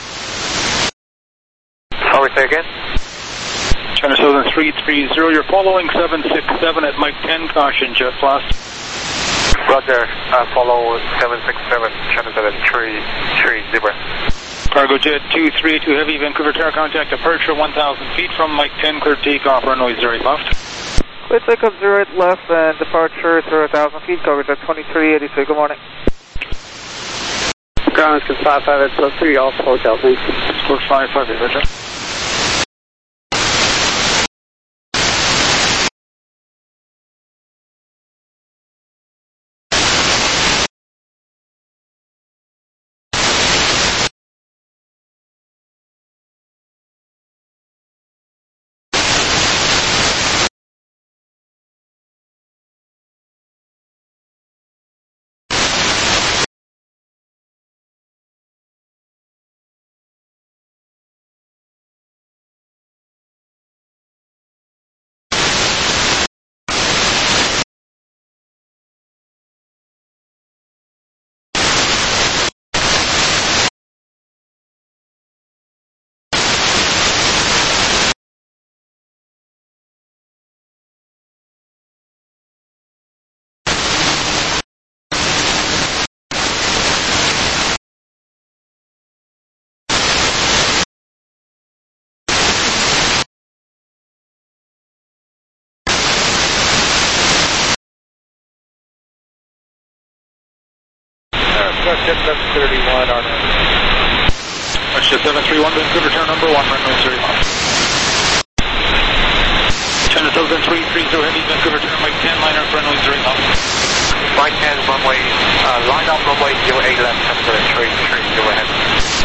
Sorry, say again? China Southern three three zero, you're following seven six seven at Mike ten, caution jet loss. Roger, uh, follow seven six seven, China Southern three three zero. Cargo Jet two three two Heavy, Vancouver Tower, contact departure one thousand feet from Mike ten, clear takeoff, runway zero eight left. Clear takeoff zero eight left and departure zero thousand feet, coverage at twenty-three eighty-three, good morning. Ground is good five five eight plus three, off hotel, thanks. Port five five eight, roger. Jet seven thirty-one, on Jet seven three one, Vancouver Tower number one, runway zero left. China Southern three three zero, Heavy, Vancouver Tower, Mike ten, line up, runway zero left. Mike ten, runway, uh, line up, runway zero eight left, China Southern three three zero ahead.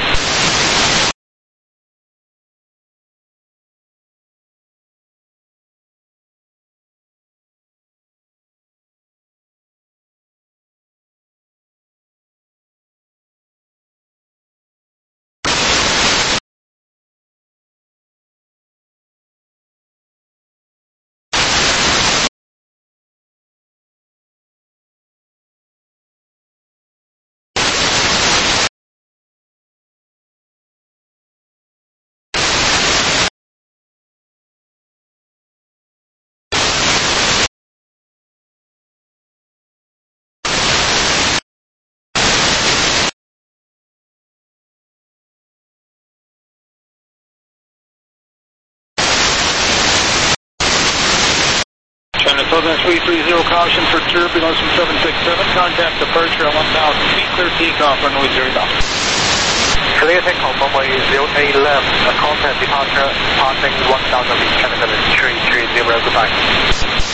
China Southern three three zero, caution for turbulence from seven six seven, contact departure at one thousand feet, clear takeoff, runway zero left. Clear takeoff, runway zero eight left, uh, contact departure, passing one thousand feet, China Southern three three zero, goodbye.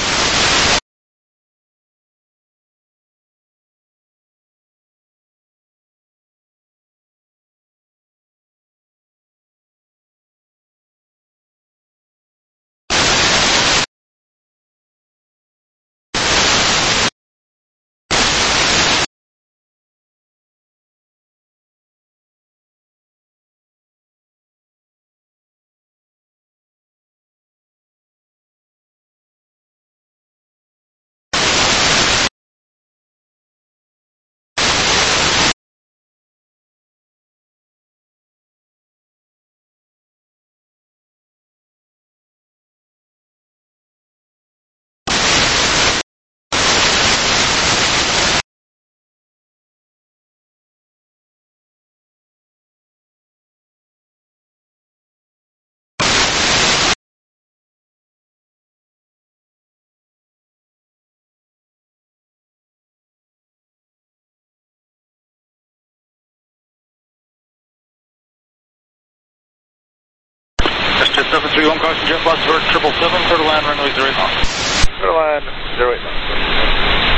Russia seven three one, caution jet bus for triple seven, clear to land, runway zero eight left. Clear to land, zero eight left.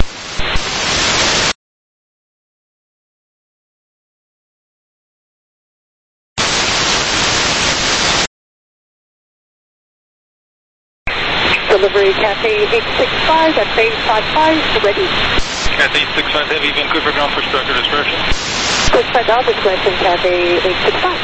Delivery Cathay eight six five at base five five, ready. Cathay eight six five Heavy, Vancouver ground, push back your discretion. Push back out discretion, Cathay eight six five.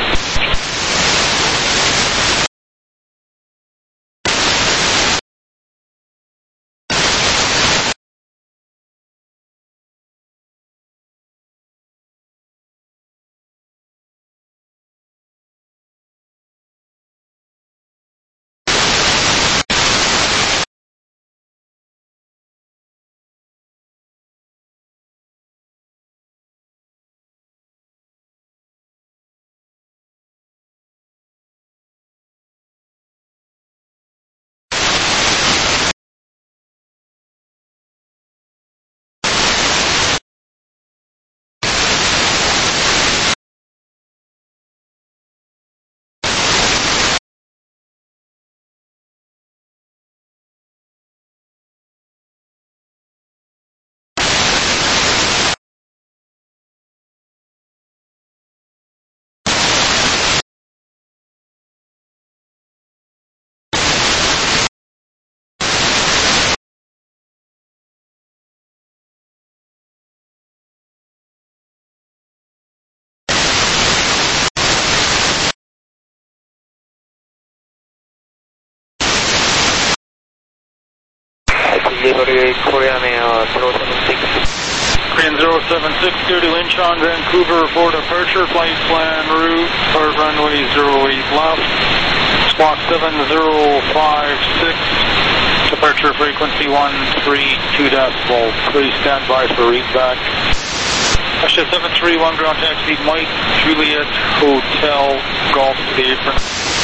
Delivery Korean Air zero seven six. Korean zero seven six, clear to Incheon, Vancouver for departure, flight plan route, start runway zero eight left, squawk seven zero five six, departure frequency one three two decibels, please stand by for readback. Russia seven three one, ground taxi, Mike, Juliet, Hotel, Golf to the apron.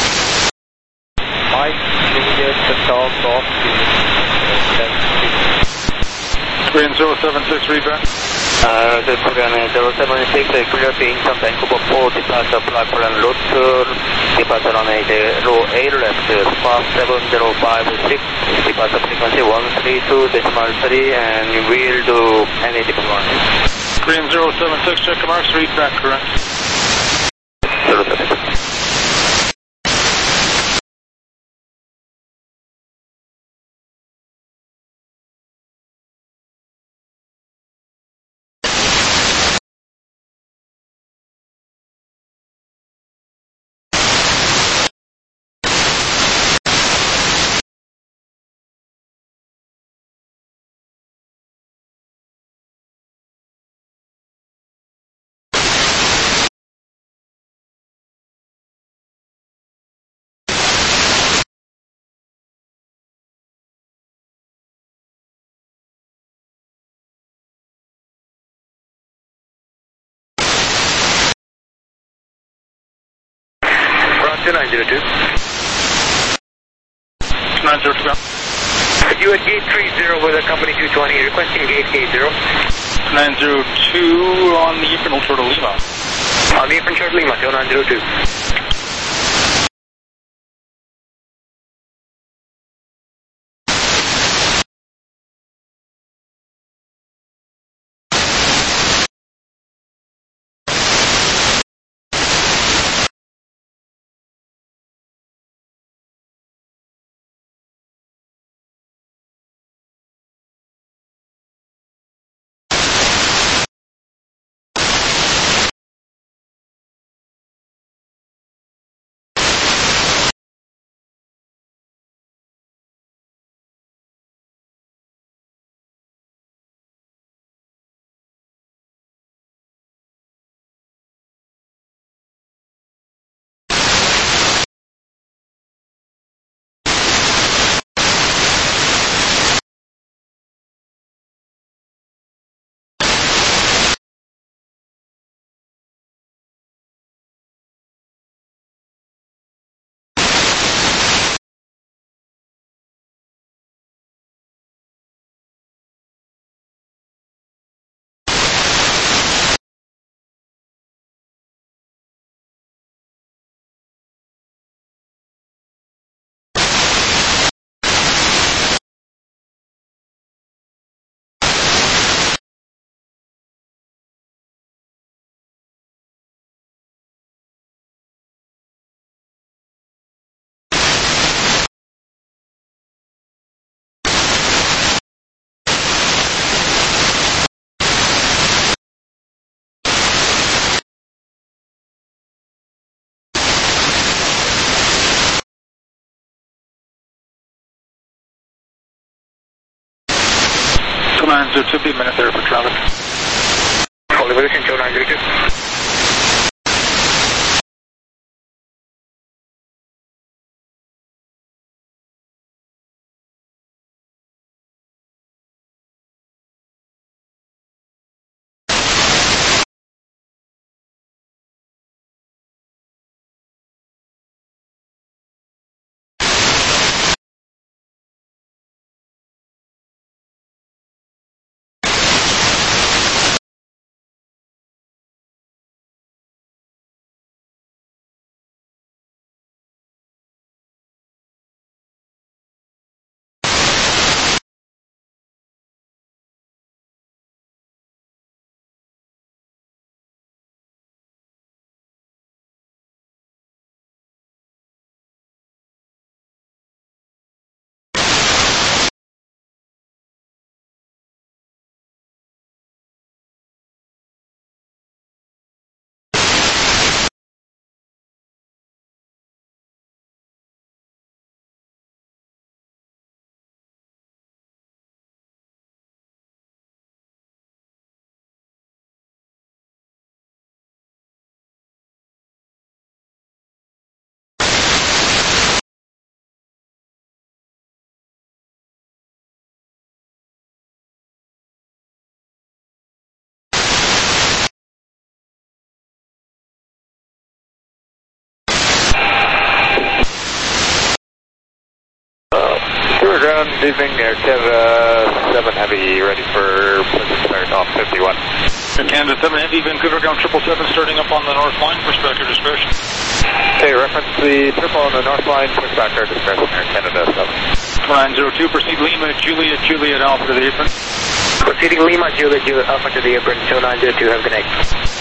Mike, Juliet, Hotel, Golf to the apron. Korean zero seven six, readback. Uh, the Korean zero seven six, clear to Incheon, Vancouver four, departure flight plan route, departure runway zero eight left, squawk seven zero five six, departure frequency one three two decimal three, and we'll do any deployment. Korean zero seven six, check the marks, readback, correct. zero seven six. nine zero two. nine zero two. You at gate three zero with a company two twenty, requesting gate gate zero. nine zero two on the apron, Ultra Lima. On the apron, short Lima, nine zero two. There should be a minute there for traffic. Elevation two nine zero two. Ground, evening, Air Canada seven Heavy, ready for Pacific Fire off fifty-one. Air Canada seven Heavy, Vancouver ground triple seven, starting up on the north line, push back your discretion. Okay, reference the triple on the north line, push back our discretion, Air Canada seven. nine zero two, proceed Lima, Juliet, Juliet, Alpha to the apron. Proceeding Lima, Juliet, Juliet, Alpha to the apron, two nine zero two, have a good night.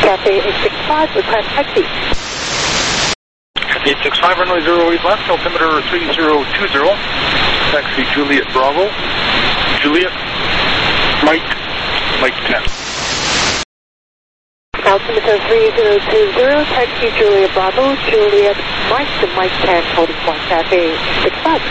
Cathay eight six five, request taxi. eight six five, runway zero eight left, altimeter three zero two zero. Taxi Juliet Bravo. Juliet, Mike, Mike ten. Altimeter three zero two zero, taxi Juliet Bravo, Juliet Mike to Mike ten, holding one Cathay eight six five.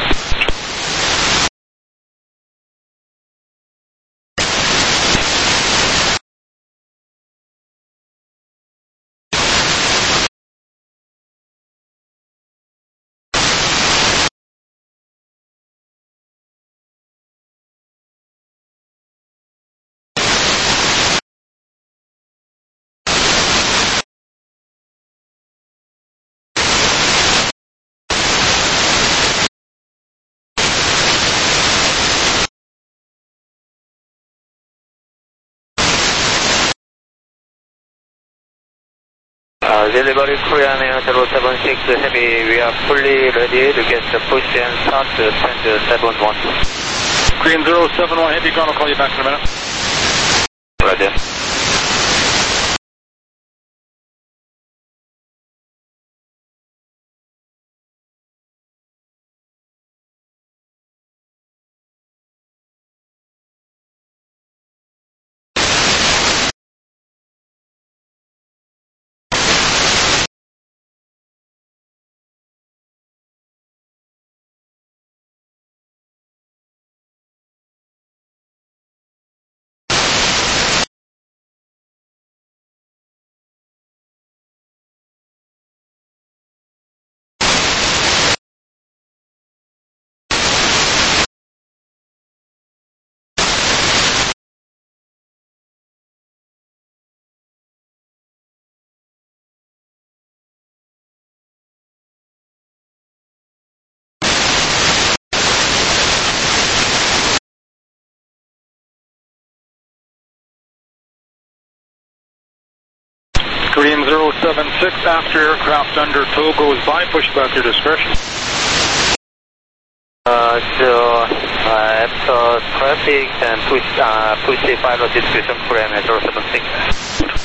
Uh, delivery Korean Air zero seven six Heavy, we are fully ready to get the push and start to send seven one. Korean zero seven one Heavy, John will call you back in a minute. Roger. Korean zero seven six, after aircraft under tow goes by, push back your discretion. Uh, so, uh, after traffic, then push, uh, push the final discretion Korean Air zero seven six.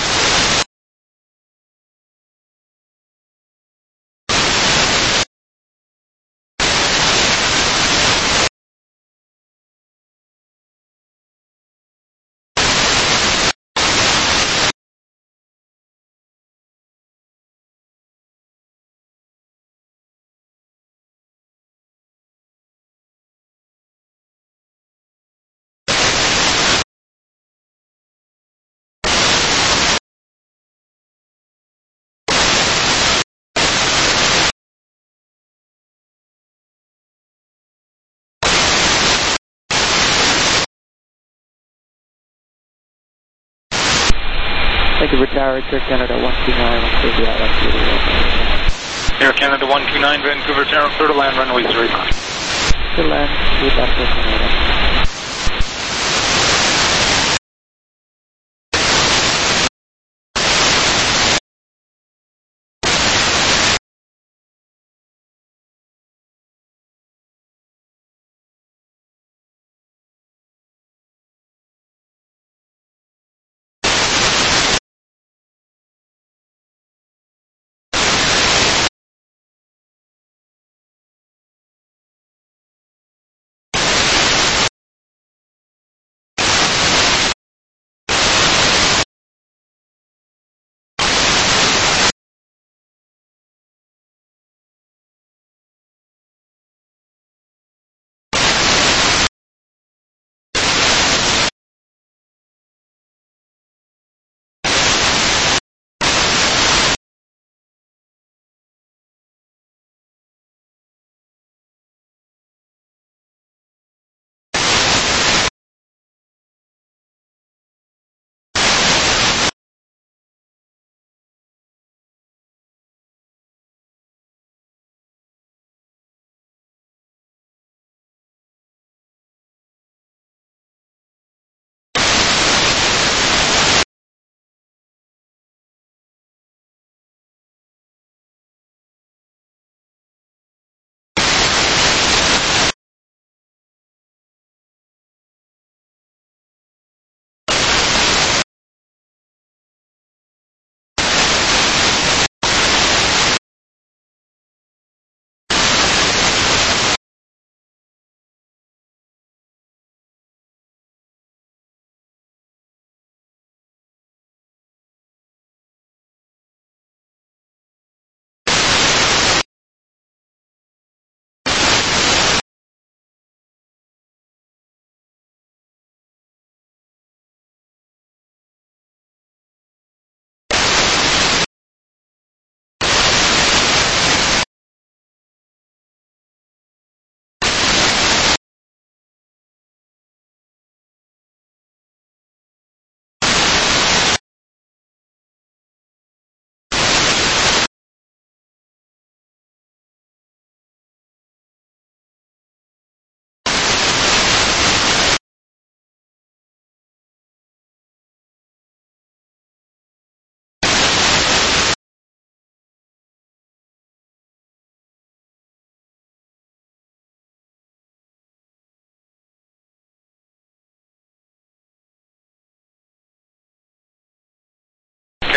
Thank you for tower, Air Canada one two nine, Vancouver, Air Canada one two nine, Vancouver, Terra, clear to land, runway zero five. Clear to land, with Air Canada.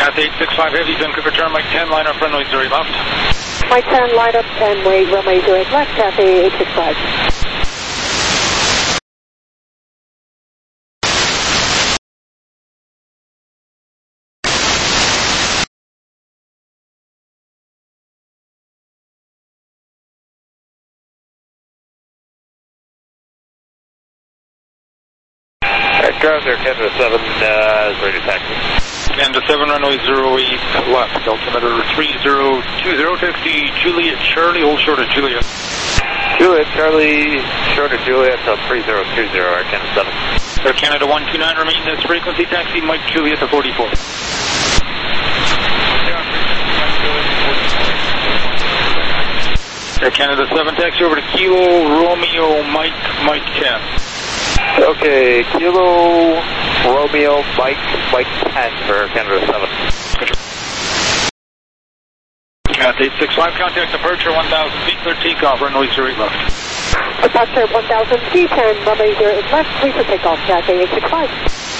Cathay eight six five Heavy, Vancouver turn, Mike ten, line up runway zero eight left. Mike ten, line up ten, wait, runway zero eight left, Cathay eight six five. Ground there, Canada seven, uh, is ready to taxi. Canada seven, runway zero eight left, altimeter three zero two zero, taxi Juliet Charlie, hold short of Juliet. Juliet Charlie, short of Juliet, so three zero two zero, Air Canada seven. Air Canada one two nine, remain this frequency, taxi Mike Juliet to forty-four. Air Canada seven, taxi over to Kilo Romeo Mike, Mike ten. Okay, Kilo Romeo Mike, Mike ten for Canada seven. Cathay eight six five, contact departure one thousand feet, clear takeoff, runway zero eight left. Departure one thousand feet and runway zero eight left, please for takeoff, Cathay eight six five.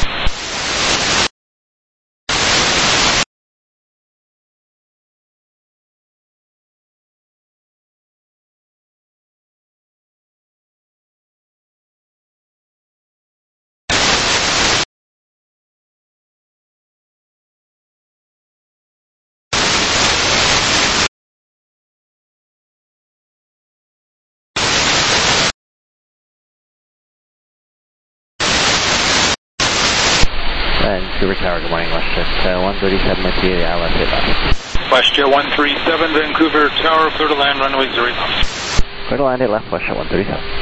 Vancouver Tower, good morning, WestJet uh, one thirty-seven, my T A, I left it left. WestJet one three seven, Vancouver Tower, clear to land, runway zero eight left. Clear to land, eight left, WestJet one thirty-seven.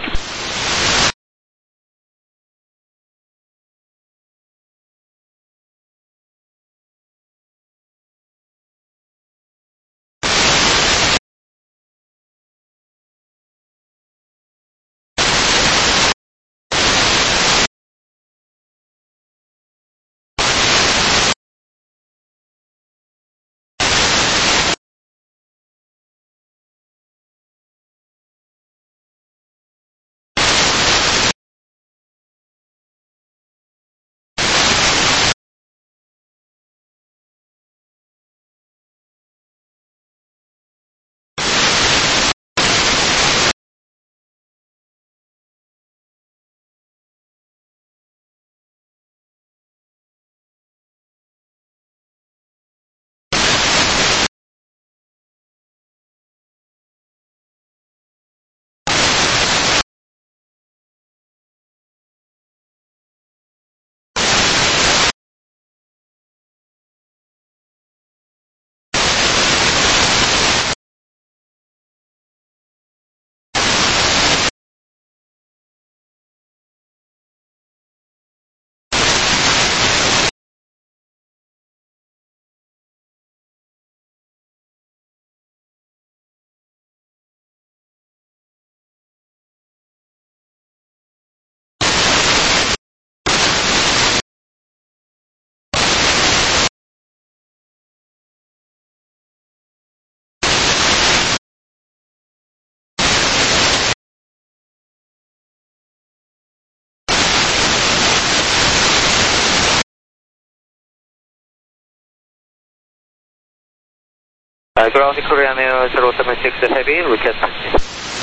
Uh, ground Korean Air zero seven six Heavy, request taxi.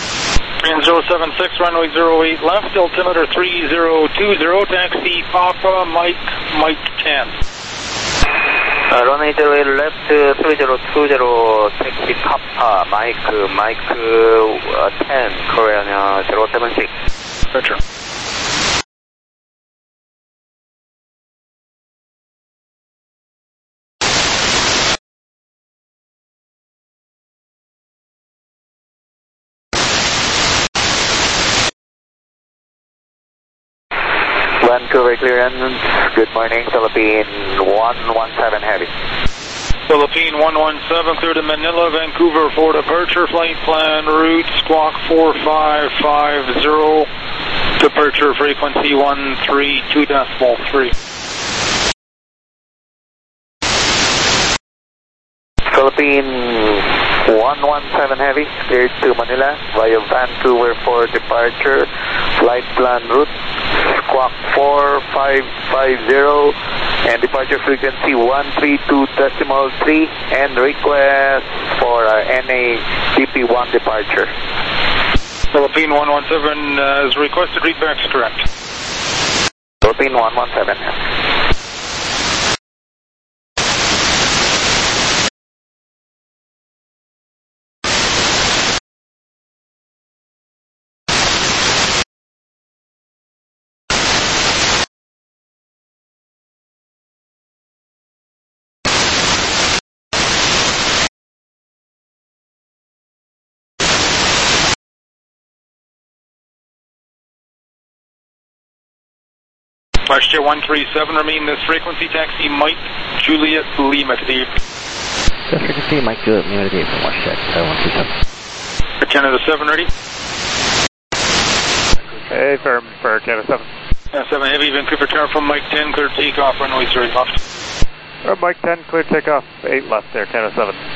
Korean zero seven six, runway zero eight left, altimeter three zero two zero, taxi Papa Mike, Mike ten. Uh, runway zero eight left, uh, three zero two zero, taxi Papa Mike, Mike uh, ten, Korean Air zero seven six. Roger. Vancouver clearance, good morning, Philippine one one seven Heavy. Philippine one one seven, clear to Manila, Vancouver for departure, flight plan, route, squawk four five five zero, departure frequency one three two decimal three. Philippine one one seven Heavy, cleared to Manila via Vancouver for departure, flight plan route, squawk four five five zero, and departure frequency one three two decimal three, and request for uh, N A D P one departure. Philippine one one seven uh, is requested, readbacks correct. Philippine one one seven. Question one three seven, remain this frequency, taxi Mike Juliet Lima to the... This frequency, Mike Juliet Lima to the from WestJet, uh, one three seven. Canada seven, ready? Hey, firm for Canada seven. Uh, seven Heavy, Vancouver Tower from Mike ten, clear takeoff, runway zero left. Uh, Mike ten, clear takeoff, eight left there, Canada seven.